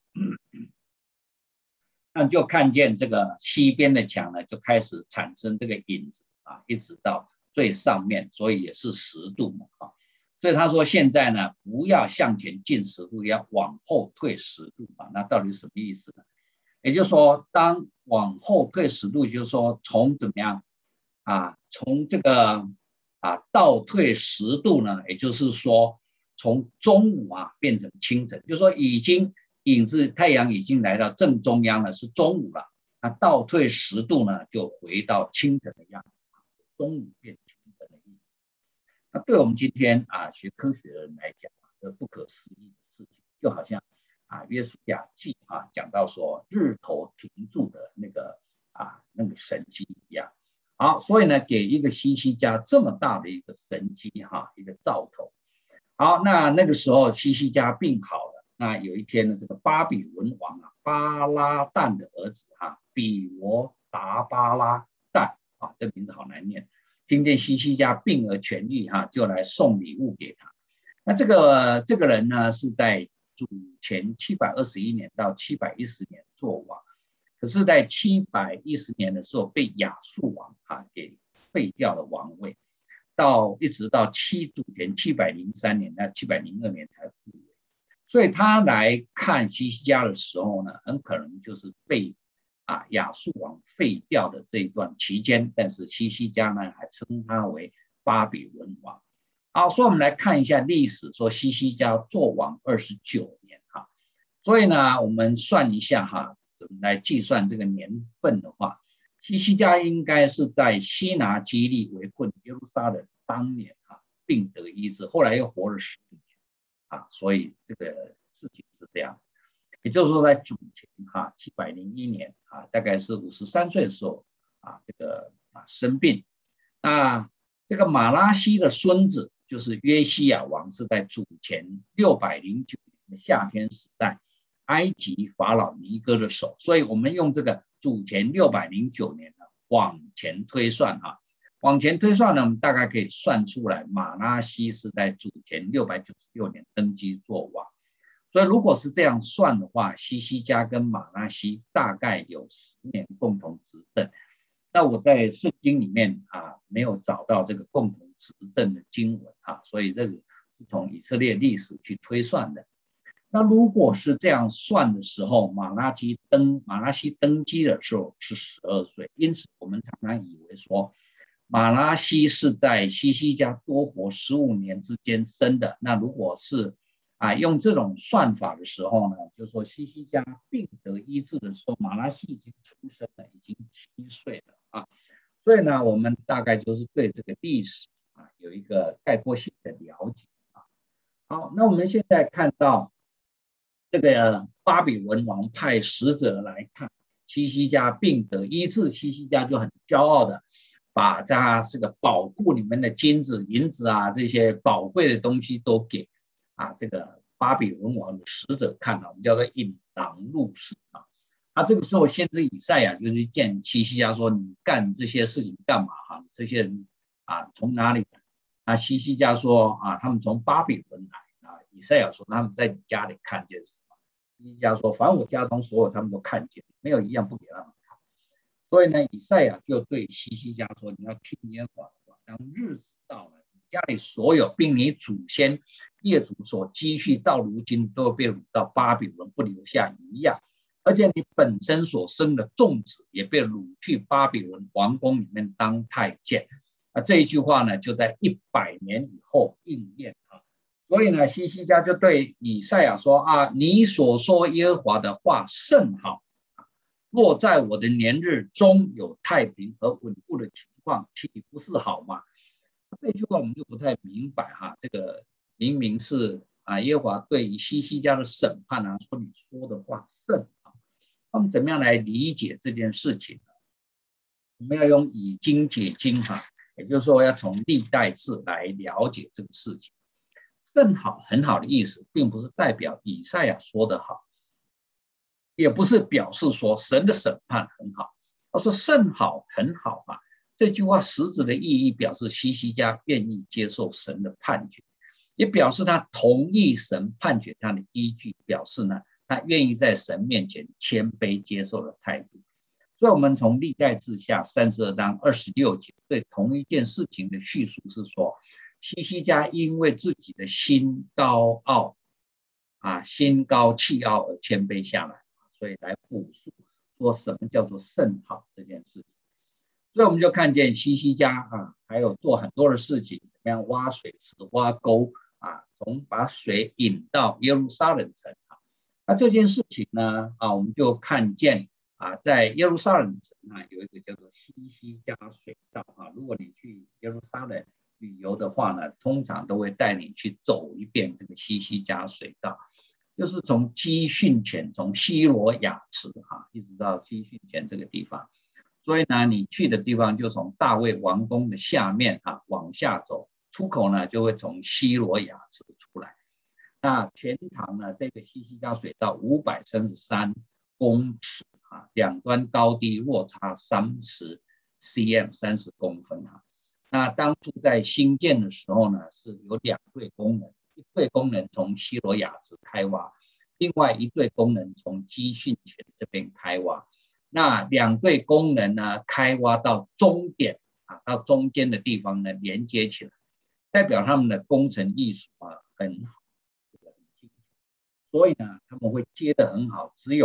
Speaker 1: 那就看见这个西边的墙呢，就开始产生这个影子啊，一直到最上面，所以也是十度嘛啊。所以他说现在呢，不要向前进十度，要往后退十度啊。那到底什么意思呢？也就是说，当往后退十度，就是说从怎么样啊，从这个啊倒退十度呢，也就是说。从中午啊变成清晨，就是说已经影子太阳已经来到正中央了，是中午了。那倒退十度呢，就回到清晨的样子，中午变清晨的意思。那对我们今天啊学科学的人来讲，这不可思议的事情，就好像啊约书亚记啊讲到说日头停住的那个啊那个神迹一样。好，所以呢，给一个西西家这么大的一个神迹哈，一个兆头。好，那那个时候西西家病好了。那有一天呢，这个巴比伦王啊，巴拉旦的儿子啊，比罗达巴拉旦啊，这名字好难念。听见西西家病而痊愈哈、啊，就来送礼物给他。那这个这个人呢，是在主前七百二十一年到七百一十年做王，可是，在七百一十年的时候被亚述王啊给废掉了王位。到一直到七主前七百零三年，那七百零二年才复位，所以他来看西西家的时候呢，很可能就是被啊亚述王废掉的这一段期间，但是西西家呢还称他为巴比伦王。好，所以我们来看一下历史，说西西家做王二十九年哈，所以呢，我们算一下哈，怎么来计算这个年份的话，西西家应该是在西拿基利围困耶路撒冷当年啊病得医治，后来又活了十五年啊，所以这个事情是这样，也就是说在主前哈七百零一年啊，大概是五十三岁的时候啊，这个啊生病，那这个马拉西的孙子。就是约西亚王是在主前六百零九年的夏天时代，埃及法老尼哥的手，所以我们用这个主前六百零九年呢往前推算哈，往前推算呢，我们大概可以算出来，马拉西是在主前六百九十六年登基做王，所以如果是这样算的话，西西家跟马拉西大概有十年共同执政。那我在圣经里面啊没有找到这个共同执政的经文啊，所以这个是从以色列历史去推算的。那如果是这样算的时候，马拉基登马拉西登基的时候是十二岁，因此我们常常以为说马拉西是在西西家多活十五年之间生的。那如果是啊用这种算法的时候呢，就是说西西家病得医治的时候，马拉西已经出生了，已经七岁了啊。所以呢，我们大概就是对这个历史啊有一个概括性的了解啊。好，那我们现在看到这个巴比伦王派使者来看西西家病得医治，西西家就很骄傲的把他这个宝库里面的金子、银子啊这些宝贵的东西都给啊这个巴比伦王的使者看了，我们叫做引狼入室啊。啊，这个时候先知以赛亚就去见西西家说：“你干这些事情干嘛？哈，这些人啊从哪里来？”啊，西西家说：“啊，他们从巴比伦来。”啊，以赛亚说：“他们在你家里看见什么？”西西家说：“反正我家中所有他们都看见，没有一样不给他们看。”所以呢，以赛亚就对西西家说：“你要听耶和华的话，当日子到了，你家里所有，并你祖先列祖所积蓄，到如今都被掳到巴比伦，不留下一样。而且你本身所生的众子也被掳去巴比伦王宫里面当太监。”啊，这一句话呢，就在一百年以后应验啊。所以呢，西西家就对以赛亚说：“啊，你所说耶和华的话甚好。若在我的年日中有太平和稳固的情况，岂不是好吗？”这句话我们就不太明白哈，这个明明是啊耶和华对于西西家的审判啊，说你说的话甚好。我们怎么样来理解这件事情呢？我们要用以经解经哈，也就是说要从历代志来了解这个事情。甚好很好的意思，并不是代表以赛亚说的好，也不是表示说神的审判很好。他说甚好很好啊，这句话实质的意义表示西西家愿意接受神的判决，也表示他同意神判决他的依据，表示呢他愿意在神面前谦卑接受的态度。所以我们从历代志下三十二章二十六节对同一件事情的叙述是说，西西家因为自己的心高傲啊，心高气傲而谦卑下来，所以来补述说什么叫做甚好这件事情。所以我们就看见西西家啊，还有做很多的事情，怎么样挖水池、挖沟啊，从把水引到耶路撒冷城啊。那这件事情呢啊，我们就看见啊，在耶路撒冷城啊，有一个叫做西西家水道啊。如果你去耶路撒冷旅游的话呢，通常都会带你去走一遍这个西西家水道，就是从基训前，从西罗亚池哈，一直到基训前这个地方。所以呢，你去的地方就从大卫王宫的下面啊往下走，出口呢就会从西罗亚池出来。那全长呢，这个西西家水道五百三十三公尺啊，两端高低落差三十 cm， 三十公分啊。那当初在兴建的时候呢，是有两队工人，一队工人从西罗亚池开挖，另外一队工人从基训前这边开挖。那两队工人呢，开挖到终点啊，到中间的地方呢，连接起来，代表他们的工程艺术啊很好，所以呢，他们会接得很好。只有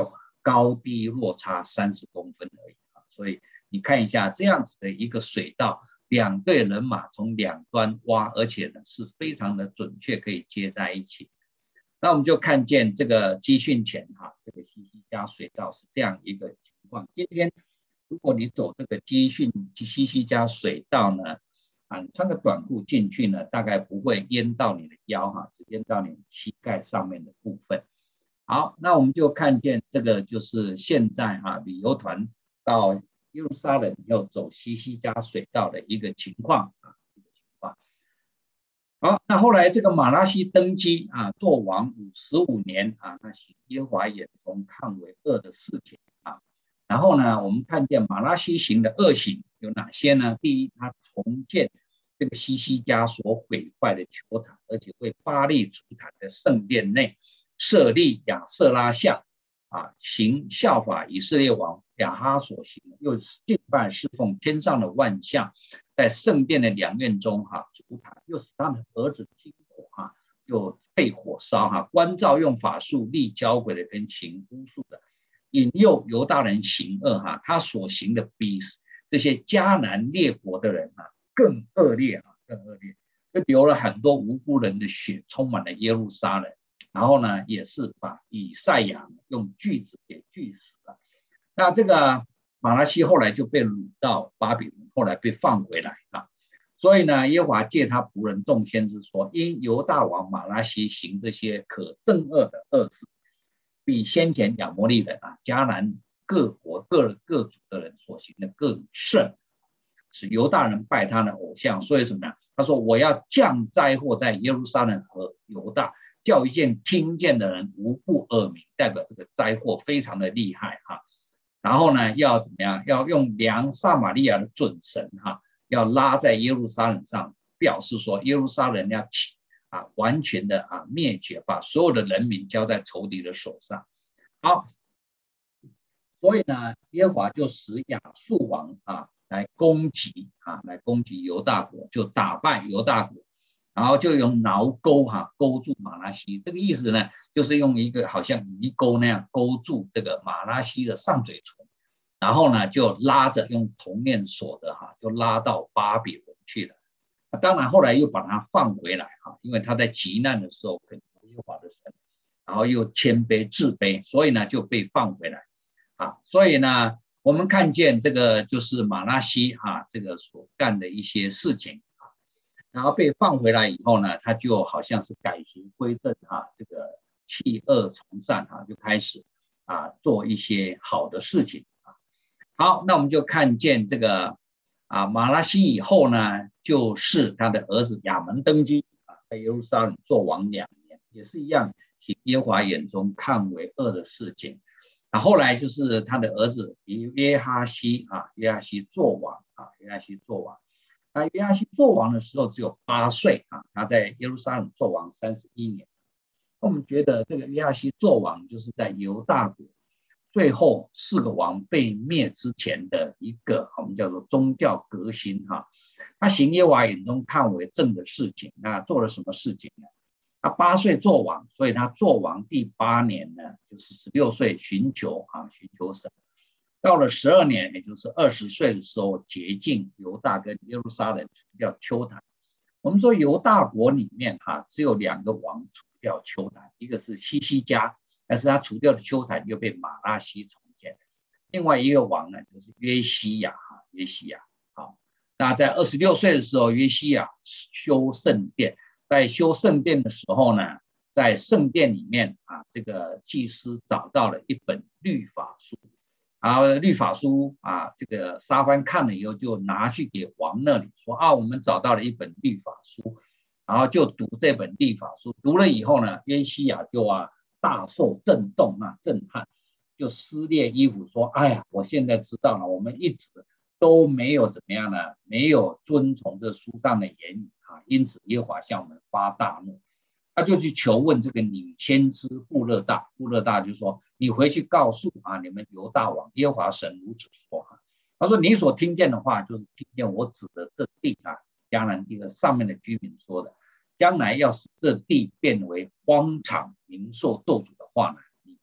Speaker 1: 高低落差三十公分而已啊。所以你看一下这样子的一个水道，两队人马从两端挖，而且呢是非常的准确，可以接在一起。那我们就看见这个基训前哈、啊，这个西西家水道是这样一个情况。今天如果你走这个基训西西家水道呢，啊，你穿个短裤进去呢，大概不会淹到你的腰哈、啊，只淹到你膝盖上面的部分。好，那我们就看见这个就是现在哈、啊、旅游团到耶路撒冷要走西西家水道的一个情况啊，一个情况。好，那后来这个马拉西登基啊，做王五十五年啊，那行耶和华眼中看为恶的事情啊。然后呢，我们看见马拉西行的恶行有哪些呢？第一，他重建这个西西家所毁坏的球坛，而且为巴力主坛的圣殿内设立亚瑟拉像啊，行效法以色列王亚哈所行，又敬拜侍奉天上的万象，在圣殿的两院中哈、啊，主坛又使他的儿子经火哈、啊，就被火烧哈、啊，关照用法术立交鬼的跟行巫术的，引诱犹大人行恶哈、啊，他所行的比这些迦南列国的人啊更恶劣啊，更恶劣，就流了很多无辜人的血，充满了耶路撒冷。然后呢，也是把以赛亚用锯子给锯死了。那这个马拉西后来就被掳到巴比伦，后来被放回来啊。所以呢，耶和华借他仆人众先知说，因犹大王马拉西行这些可憎恶的恶事，比先前亚摩利人啊、迦南各国各各族的人所行的更甚，使犹大人拜他的偶像。所以什么呀？他说我要降灾祸在耶路撒冷和犹大，叫一件听见的人无不耳鸣，代表这个灾祸非常的厉害哈。然后呢，要怎么样？要用量撒玛利亚的准绳哈，要拉在耶路撒冷上，表示说耶路撒冷要起啊，完全的啊灭绝，把所有的人民交在仇敌的手上。好，所以呢，耶和华就使亚述王啊来攻击啊，来攻击犹大国，就打败犹大国。然后就用挠钩哈、啊、勾住马拉西，这个意思呢，就是用一个好像鱼钩那样勾住这个马拉西的上嘴唇，然后呢就拉着用铜链锁着哈、啊，就拉到巴比伦去了。当然后来又把他放回来哈、啊，因为他在急难的时候恳求耶和华的神，然后又谦卑自卑，所以呢就被放回来啊。所以呢，我们看见这个就是马拉西哈、啊、这个所干的一些事情。然后被放回来以后呢，他就好像是改邪归正哈、啊，这个弃恶从善哈、啊，就开始啊做一些好的事情啊。好，那我们就看见这个啊马拉西以后呢，就是他的儿子亚门登基啊，在耶路撒冷做王两年，也是一样，行耶和华眼中看为恶的事情。啊，后来就是他的儿子约哈西啊，约哈西做王啊，约哈西做王。那约哈西做王的时候只有八岁啊，他在耶路撒冷做王三十一年。我们觉得这个约哈西做王就是在犹大国最后四个王被灭之前的一个我们叫做宗教革新哈。他行耶和华眼中看为正的事情，那做了什么事情呢？他八岁做王，所以他做王第八年呢，就是十六岁寻求啊寻求神。到了十二年，也就是二十岁的时候，洁净犹大跟耶路撒冷，除掉丘坛。我们说犹大国里面哈、啊，只有两个王除掉丘坛，一个是西西家，但是他除掉的丘坛又被马拉西重建。另外一个王呢，就是约西亚哈，约西亚。好，那在二十六岁的时候，约西亚修圣殿，在修圣殿的时候呢，在圣殿里面啊，这个祭司找到了一本律法书。然后律法书啊，这个沙番看了以后就拿去给王那里说啊，我们找到了一本律法书，然后就读这本律法书，读了以后呢，约西亚就啊大受震动啊震撼，就撕裂衣服说，哎呀，我现在知道了，我们一直都没有怎么样呢，没有遵从这书上的言语啊，因此耶和华向我们发大怒。他就去求问这个女先知布勒大，布勒大就说：“你回去告诉啊，你们犹大王耶和华神如此说哈。”他说：“你所听见的话，就是听见我指的这地啊，迦南地的上面的居民说的，将来要使这地变为荒场，民受咒诅的话呢，你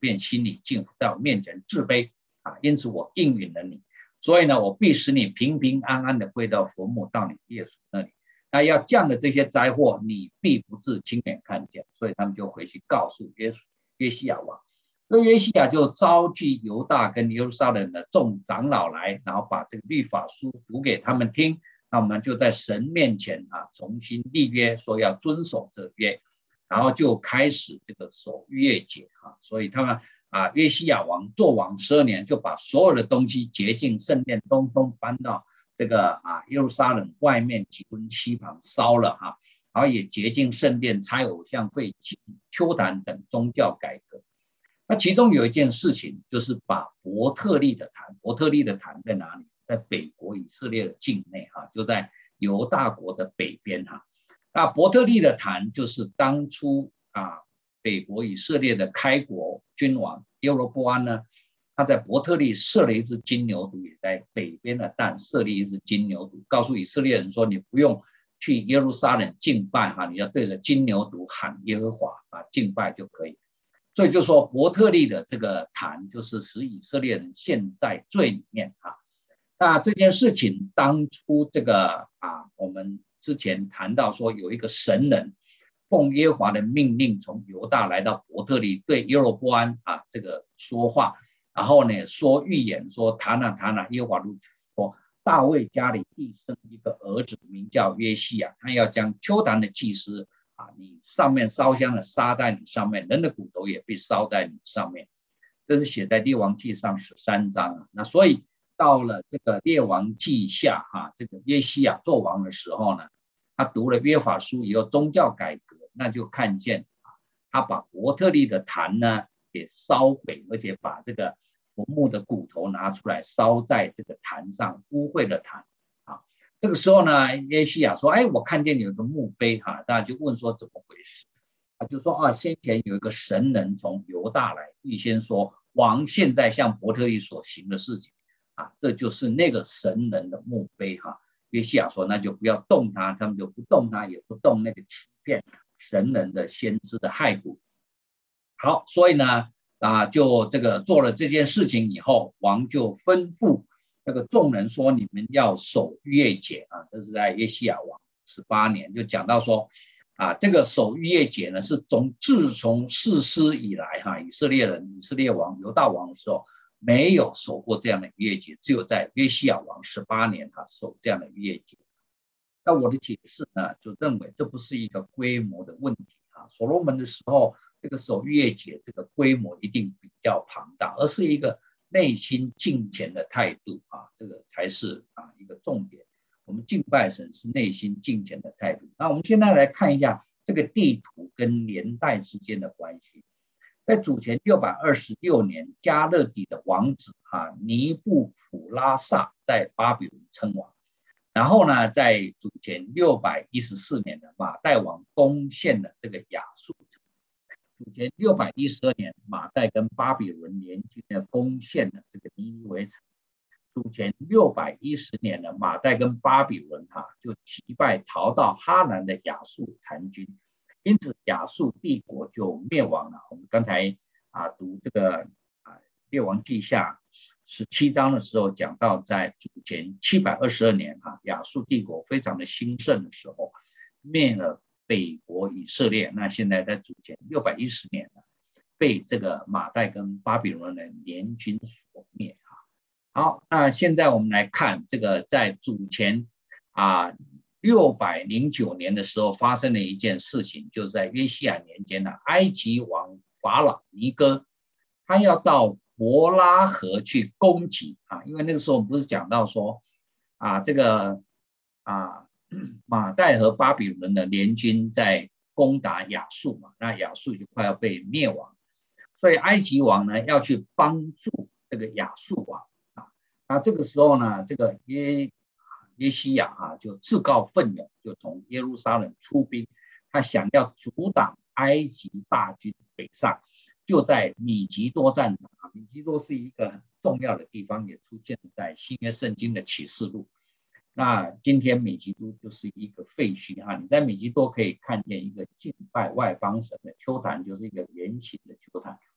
Speaker 1: 便心里敬服，在我面前自卑啊，因此我应允了你。所以呢，我必使你平平安安的归到坟墓，到你列祖那里。那要降的这些灾祸，你必不至亲眼看见。所以他们就回去告诉约约西亚王。所以约西亚就召集犹大跟耶路撒冷的众长老来，然后把这个律法书读给他们听。那我们就在神面前啊重新立约，说要遵守这约，然后就开始这个守逾越节啊。所以他们啊，约西亚王做王十二年，就把所有的东西洁净圣殿，通通搬到这个啊耶路撒冷外面几根溪旁烧了哈、啊，然后也洁净圣殿，拆偶像废丘坛等宗教改革。那其中有一件事情，就是把伯特利的坛，伯特利的坛在哪里？在北国以色列的境内哈，就在犹大国的北边哈。那伯特利的坛就是当初啊北国以色列的开国君王耶罗波安呢，他在伯特利设了一只金牛犊，也在北边的但设立一只金牛犊，告诉以色列人说，你不用去耶路撒冷敬拜哈，你要对着金牛犊喊耶和华啊敬拜就可以。所以就说伯特利的这个坛就是使以色列人陷在罪里面啊。那这件事情当初这个啊，我们之前谈到说有一个神人奉耶和华的命令从犹大来到伯特利，对耶罗波安啊这个说话，然后呢说预言说塔哪塔哪耶和华说大卫家里必生一个儿子，名叫约西亚，他要将丘坛的祭司啊，你上面烧香的撒在你上面，人的骨头也被烧在你上面，这是写在列王记上十三章啊。那所以到了这个列王记下哈、啊，这个约西亚做王的时候呢，他读了约法书以后，宗教改革，那就看见啊，他把伯特利的坛呢给烧毁，而且把这个坟墓的骨头拿出来烧在这个坛上，污秽的坛啊。这个时候呢，约西亚说：“哎，我看见有一个墓碑哈、啊。”大家就问说怎么回事？他就说啊，先前有一个神人从犹大来，预先说王现在向伯特利所行的事情啊，这就是那个神人的墓碑哈、啊。约西亚说：“那就不要动他。”他们就不动他，也不动那个欺骗神人的先知的骸骨。好，所以呢，啊，就这个做了这件事情以后，王就吩咐那个众人说：“你们要守逾越节啊！”这是在约西亚王十八年，就讲到说，啊，这个守逾越节呢，是从自从士师以来哈、啊，以色列人、以色列王、犹大王的时候，没有守过这样的逾越节，只有在约西亚王十八年哈、啊、守这样的逾越节。那我的解释呢，就认为这不是一个规模的问题啊。所罗门的时候，这个守逾越节这个规模一定比较庞大，而是一个内心敬虔的态度啊，这个才是啊一个重点。我们敬拜神是内心敬虔的态度。那我们现在来看一下这个地图跟年代之间的关系。在主前六百二十六年，加勒底的王子啊尼布普拉萨在巴比伦称王。然后呢，在主前六百一十四年的马代王攻陷了这个亚述城。主前六百一十二年，马代跟巴比伦联军的攻陷了这个尼尼微城。主前六百一十年的马代跟巴比伦哈、啊、就击败逃到哈兰的亚述残军，因此亚述帝国就灭亡了。我们刚才啊读这个啊列王记下十七章的时候讲到，在主前七百二十二年啊，亚述帝国非常的兴盛的时候，灭了北国以色列。那现在在主前六百一十年呢，被这个马代跟巴比伦的联军所灭啊。好，那现在我们来看这个在主前啊六百零九年的时候发生了一件事情，就是在约西亚年间呢，埃及王法老尼哥他要到伯拉河去攻击啊，因为那个时候我们不是讲到说啊这个啊马代和巴比伦的联军在攻打亚述嘛，那亚述就快要被灭亡，所以埃及王呢要去帮助这个亚述王啊。那这个时候呢，这个约约西亚啊就自告奋勇，就从耶路撒冷出兵，他想要阻挡埃及大军北上。就在米吉多战场啊，米吉多是一个很重要的地方，也出现在新约圣经的启示录。那今天米吉多就是一个废墟啊，你在米吉多可以看见一个敬拜外邦神的丘坛，就是一个圆形的丘坛。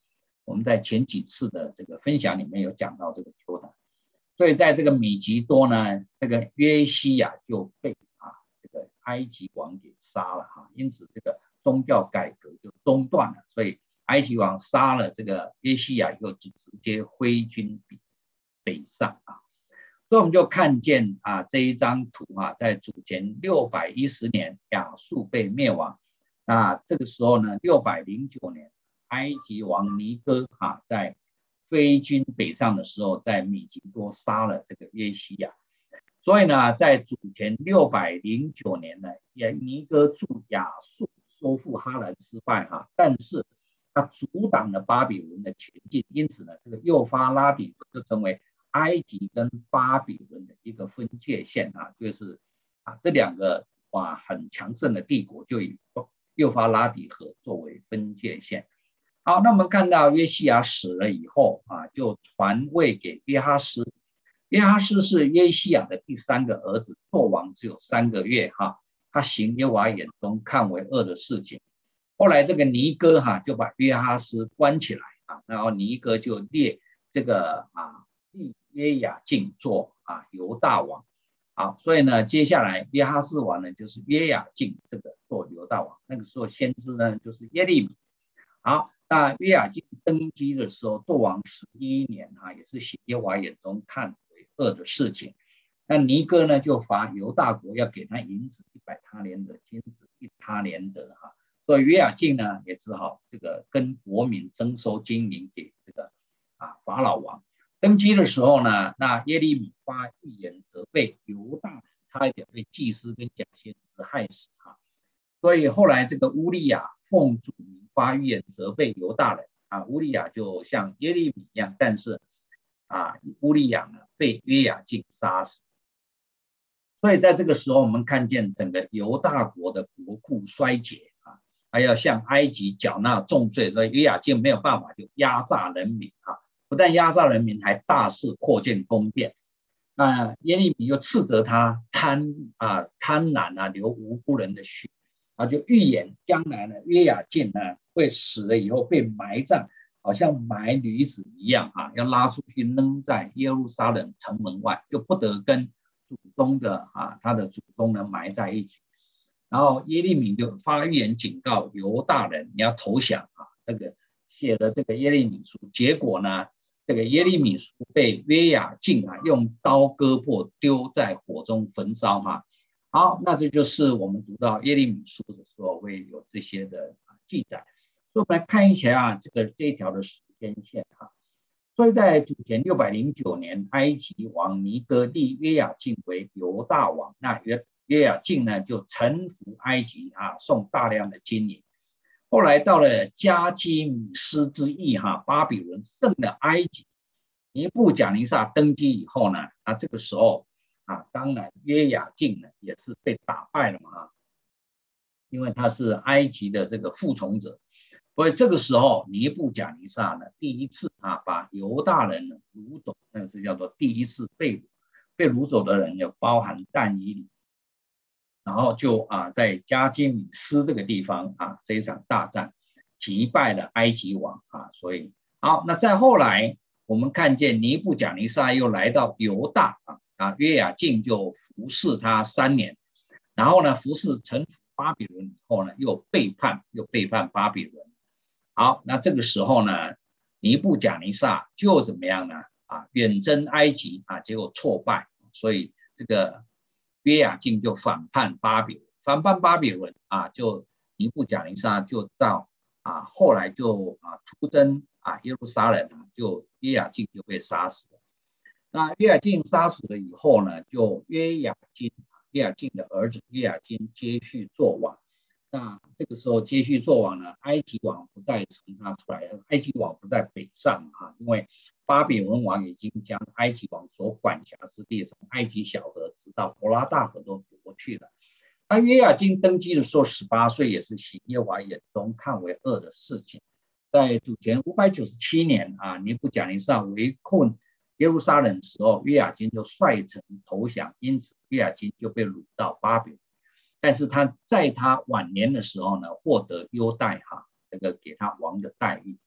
Speaker 1: 我们在前几次的这个分享里面有讲到这个丘坛。所以在这个米吉多呢，这个约西亚就被啊这个埃及王给杀了哈，因此这个宗教改革就中断了。所以埃及王杀了这个约西亚以后，就直接挥军北北上啊。所以我们就看见啊这一张图啊，在主前六百一十年亚述被灭亡，那这个时候呢，六百零九年埃及王尼哥啊在飞军北上的时候，在米吉多杀了这个约西亚。所以呢，在主前六百零九年呢，尼哥驻亚述收复哈兰失败哈，但是他阻挡了巴比伦的前进，因此呢，这个幼发拉底就成为埃及跟巴比伦的一个分界线啊，就是啊这两个哇很强盛的帝国就以幼发拉底河作为分界线。好，那我们看到约西亚死了以后啊，就传位给约哈斯。约哈斯是约西亚的第三个儿子，做王只有三个月哈，他行耶和华眼中看为恶的事情。后来这个尼哥哈就把约哈斯关起来啊，然后尼哥就列这个啊立约雅敬做啊犹大王。好，所以呢，接下来约哈斯王呢就是约雅敬这个做犹大王。那个时候先知呢就是耶利米。好，那约雅敬登基的时候，做王十一年啊，也是行耶和华眼中看为恶的事情。那尼哥呢就罚犹大国要给他银子一百他连德，金子一他连德哈。所以约雅敬呢也只好这个跟国民征收金银给这个啊法老王。登基的时候呢，那耶利米发预言责备犹大人，差一点被祭司跟假先知害死哈。所以后来这个乌利亚奉主名发预言责备犹大人啊，乌利亚就像耶利米一样，但是啊乌利亚呢被约雅敬杀死。所以在这个时候，我们看见整个犹大国的国库衰竭啊，还要向埃及缴纳重税，所以约雅敬没有办法就压榨人民啊，不但压榨人民，还大肆扩建宫殿。那耶利米又斥责他贪啊贪婪啊，流无辜人的血。啊，就预言将来呢，约雅敬呢会死了以后被埋葬，好像埋驴子一样啊，要拉出去扔在耶路撒冷城门外，就不得跟祖宗的啊他的祖宗呢埋在一起。然后耶利米就发预言警告犹大人，你要投降啊，这个写了这个耶利米书，结果呢，这个耶利米书被约雅敬啊用刀割破，丢在火中焚烧哈。好，那这就是我们读到耶利米书的时候会有这些的记载。所以我们来看一下啊，这个这一条的时间线哈。所以在主前六百零九年，埃及王尼哥立约雅敬为犹大王，那约约雅敬呢就臣服埃及啊，送大量的金银。后来到了加基米斯之役哈，巴比伦胜了埃及，尼布甲尼撒登基以后呢，那这个时候。啊，当然约雅敬呢也是被打败了嘛，因为他是埃及的这个服从者，所以这个时候尼布甲尼撒呢第一次啊把犹大人呢掳走，那个是叫做第一次被掳，被掳走的人有包含但以理，然后就啊在加基米斯这个地方啊这一场大战击败了埃及王啊，所以好，那再后来我们看见尼布甲尼撒又来到犹大啊。啊，约雅敬就服侍他三年，然后呢，服侍臣服巴比伦以后呢，又背叛，又背叛巴比伦。好，那这个时候呢，尼布甲尼撒就怎么样呢？啊，远征埃及啊，结果挫败，所以这个约雅敬就反叛巴比伦，反叛巴比伦啊，就尼布甲尼撒就到啊，后来就啊出征啊耶路撒冷啊，就约雅敬就被杀死了。那约雅敬杀死了以后呢，就约雅敬约雅敬的儿子约雅斤接续做王。那这个时候接续做王呢，埃及王不再从他出来，埃及王不在北上啊，因为巴比伦王已经将埃及王所管辖之地从埃及小河直到伯拉大河都夺去了。那约雅斤登基的时候十八岁，也是行耶和华眼中看为恶的事情。在主前五百九十七年啊，尼布甲尼撒围困耶路撒冷的时候，约雅斤就率城投降，因此约雅斤就被掳到巴比伦。但是他在他晚年的时候呢，获得优待哈，这个给他王的待遇。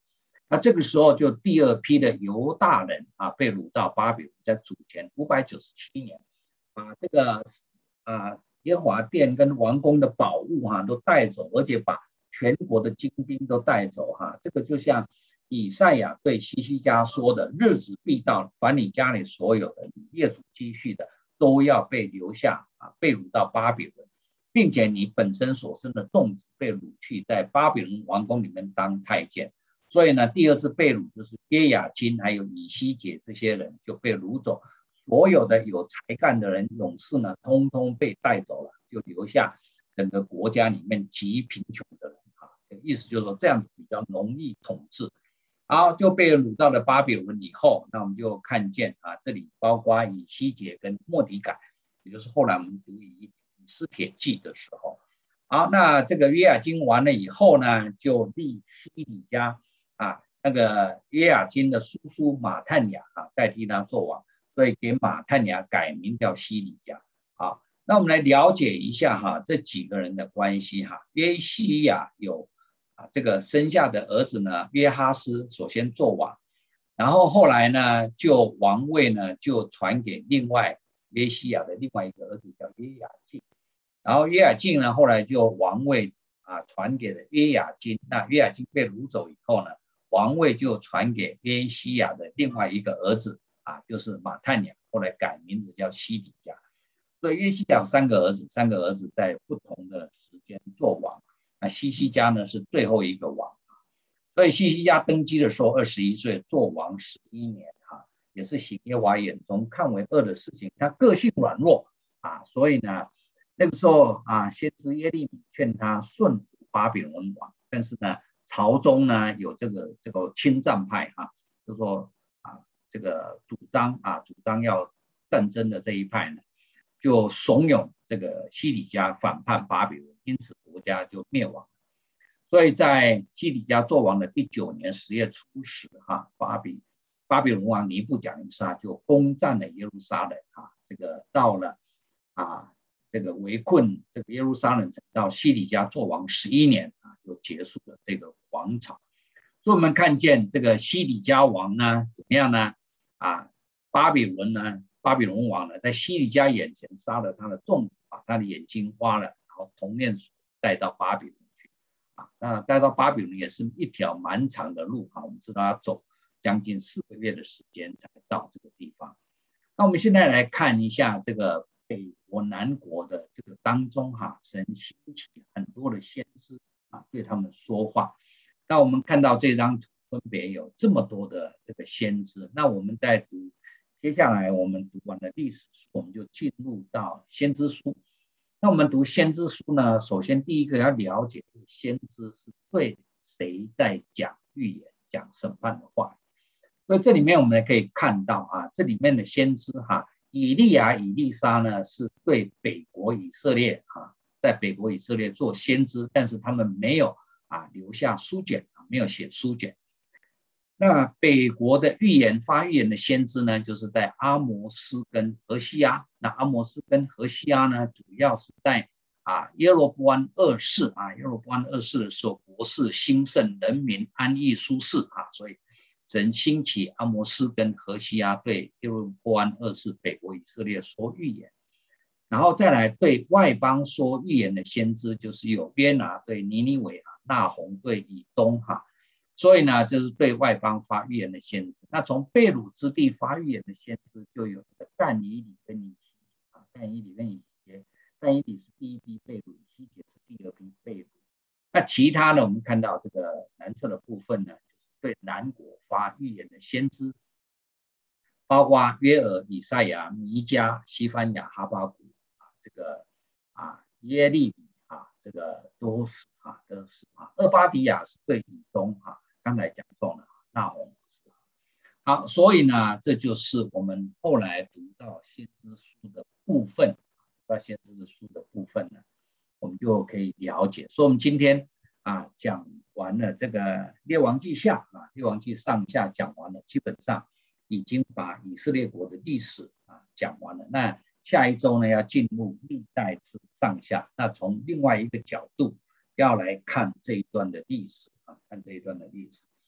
Speaker 1: 那这个时候就第二批的犹大人啊被掳到巴比伦，在主前五百九十七年，把这个啊耶和华殿跟王宫的宝物哈、啊、都带走，而且把全国的精兵都带走哈、啊。这个就像以赛亚对希西家说的：“日子必到，凡你家里所有的、你业主积蓄的，都要被留下啊，被掳到巴比伦，并且你本身所生的众子被掳去，在巴比伦王宫里面当太监。”所以呢，第二次被掳就是约雅斤还有以西结这些人就被掳走，所有的有才干的人、勇士呢，通通被带走了，就留下整个国家里面极贫穷的人啊。意思就是说这样子比较容易统治。好，就被掳到了巴比伦以后，那我们就看见啊，这里包括以西结跟末底改，也就是后来我们读以斯帖记的时候。好，那这个约雅斤完了以后呢，就立西底家。啊，那个约雅斤的叔叔马探雅啊代替他做王，所以给马探雅改名叫西底家。好，那我们来了解一下哈这几个人的关系哈。约西亚有啊这个生下的儿子呢约哈斯首先做王，然后后来呢就王位呢就传给另外约西亚的另外一个儿子叫约雅敬，然后约雅敬呢后来就王位啊传给了约雅斤，那约雅斤被掳走以后呢，王位就传给约西亚的另外一个儿子啊，就是马探雅，后来改名字叫西底家。所以约西亚有三个儿子，三个儿子在不同的时间做王。那西西家呢是最后一个王，所以西西家登基的时候二十一岁，做王十一年啊，也是行耶和华眼中看为恶的事情。他个性软弱啊，所以呢那个时候啊，先知耶利米劝他顺服巴比伦王，但是呢。朝中呢有这个这个侵占派啊，就说啊这个主张啊主张要战争的这一派呢，就怂恿这个西底家反叛巴比伦，因此国家就灭亡。所以在西底家做王的第九年十月初十哈，巴比巴比伦王尼布甲尼撒就攻占了耶路撒冷啊，这个到了啊。这个围困这个耶路撒冷城到西底家做王十一年啊，就结束了这个王朝。所以我们看见这个西底家王呢怎么样呢？啊，巴比伦呢，巴比伦王呢，在西底家眼前杀了他的众子，把他的眼睛挖了，然后铜链锁带到巴比伦去。啊，那带到巴比伦也是一条蛮长的路啊，我们知道要走将近四个月的时间才到这个地方。那我们现在来看一下这个。北国南国的这个当中哈、啊，神兴起很多的先知啊，对他们说话。那我们看到这张图分别有这么多的这个先知。那我们在读接下来我们读完了历史书，我们就进入到先知书。那我们读先知书呢，首先第一个要了解这个先知是对谁在讲预言、讲审判的话。所以这里面我们可以看到啊，这里面的先知哈、啊。以利亚、以利沙呢，是对北国以色列啊，在北国以色列做先知，但是他们没有啊留下书简，没有写书简。那北国的预言发预言的先知呢，就是在阿摩斯跟何西亚。那阿摩斯跟何西亚呢，主要是在啊耶罗波安二世啊，耶罗波安二世的时候，国势兴盛，人民安逸舒适啊，所以。神兴起阿摩斯跟何西亚对耶罗波安二世北国以色列说预言，然后再来对外邦说预言的先知，就是有约拿对尼尼微啊，纳洪对以东哈，所以呢，就是对外邦发预言的先知。那从被掳之地发预言的先知，就有但以理跟以西啊，但以理跟以西，但以理是第一批被掳，以西结是第二批被掳。那其他呢，我们看到这个蓝色的部分呢。对南国发预言的先知，包括约珥、以赛亚、弥迦、西番雅、哈巴谷啊，这个啊耶利米啊，这个都是啊都是啊。厄巴迪亚是对以东啊，刚才讲错了，那红是好，所以呢，这就是我们后来读到先知书的部分，读到先知书的部分呢，我们就可以了解。所以，我们今天。啊，讲完了这个列王记下啊，列王记上下讲完了，基本上已经把以色列国的历史啊讲完了。那下一周呢，要进入历代志上下，那从另外一个角度要来看这一段的历史啊，看这一段的历史。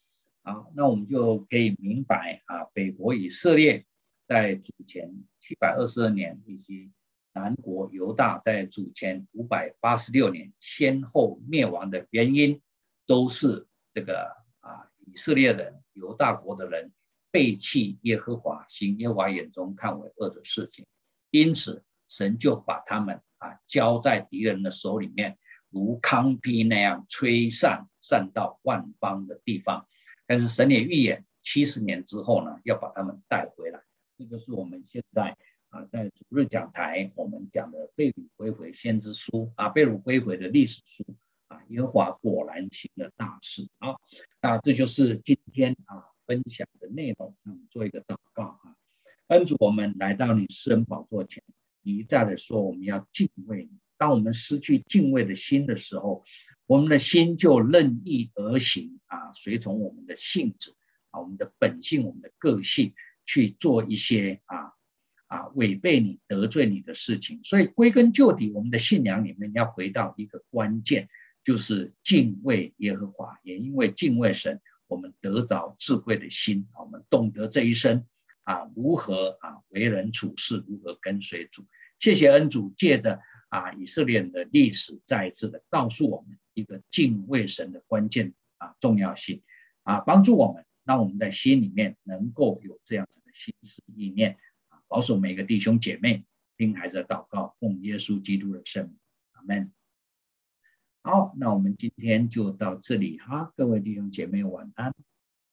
Speaker 1: 啊，那我们就可以明白啊，北国以色列在主前七百二十二年，以及南国犹大在主前五百八十六年先后灭亡的原因，都是这个啊以色列人、犹大国的人背弃耶和华，行耶和华眼中看为恶的事情，因此神就把他们啊交在敌人的手里面，如糠秕那样吹散，散到万邦的地方。但是神也预言七十年之后呢，要把他们带回来。这就是我们现在啊在主日讲台我们讲的被掳归回先知书啊，被掳归回的历史书啊，耶和华果然行了大事啊。那这就是今天啊分享的内容。那我们做一个祷告啊，恩主，我们来到你施恩宝座前，你一再的说我们要敬畏你。当我们失去敬畏的心的时候，我们的心就任意而行啊，随从我们的性质啊，我们的本性，我们的个性去做一些啊啊违背你、得罪你的事情。所以归根究底，我们的信仰里面要回到一个关键，就是敬畏耶和华。也因为敬畏神，我们得着智慧的心，我们懂得这一生啊如何啊为人处事，如何跟随主。谢谢恩主，借着啊，以色列人的历史再一次的告诉我们一个敬畏神的关键啊重要性啊，帮助我们，让我们在心里面能够有这样子的心思意念啊，保守每个弟兄姐妹听孩子的祷告，奉耶稣基督的圣名，阿们。好，那我们今天就到这里哈，各位弟兄姐妹晚安。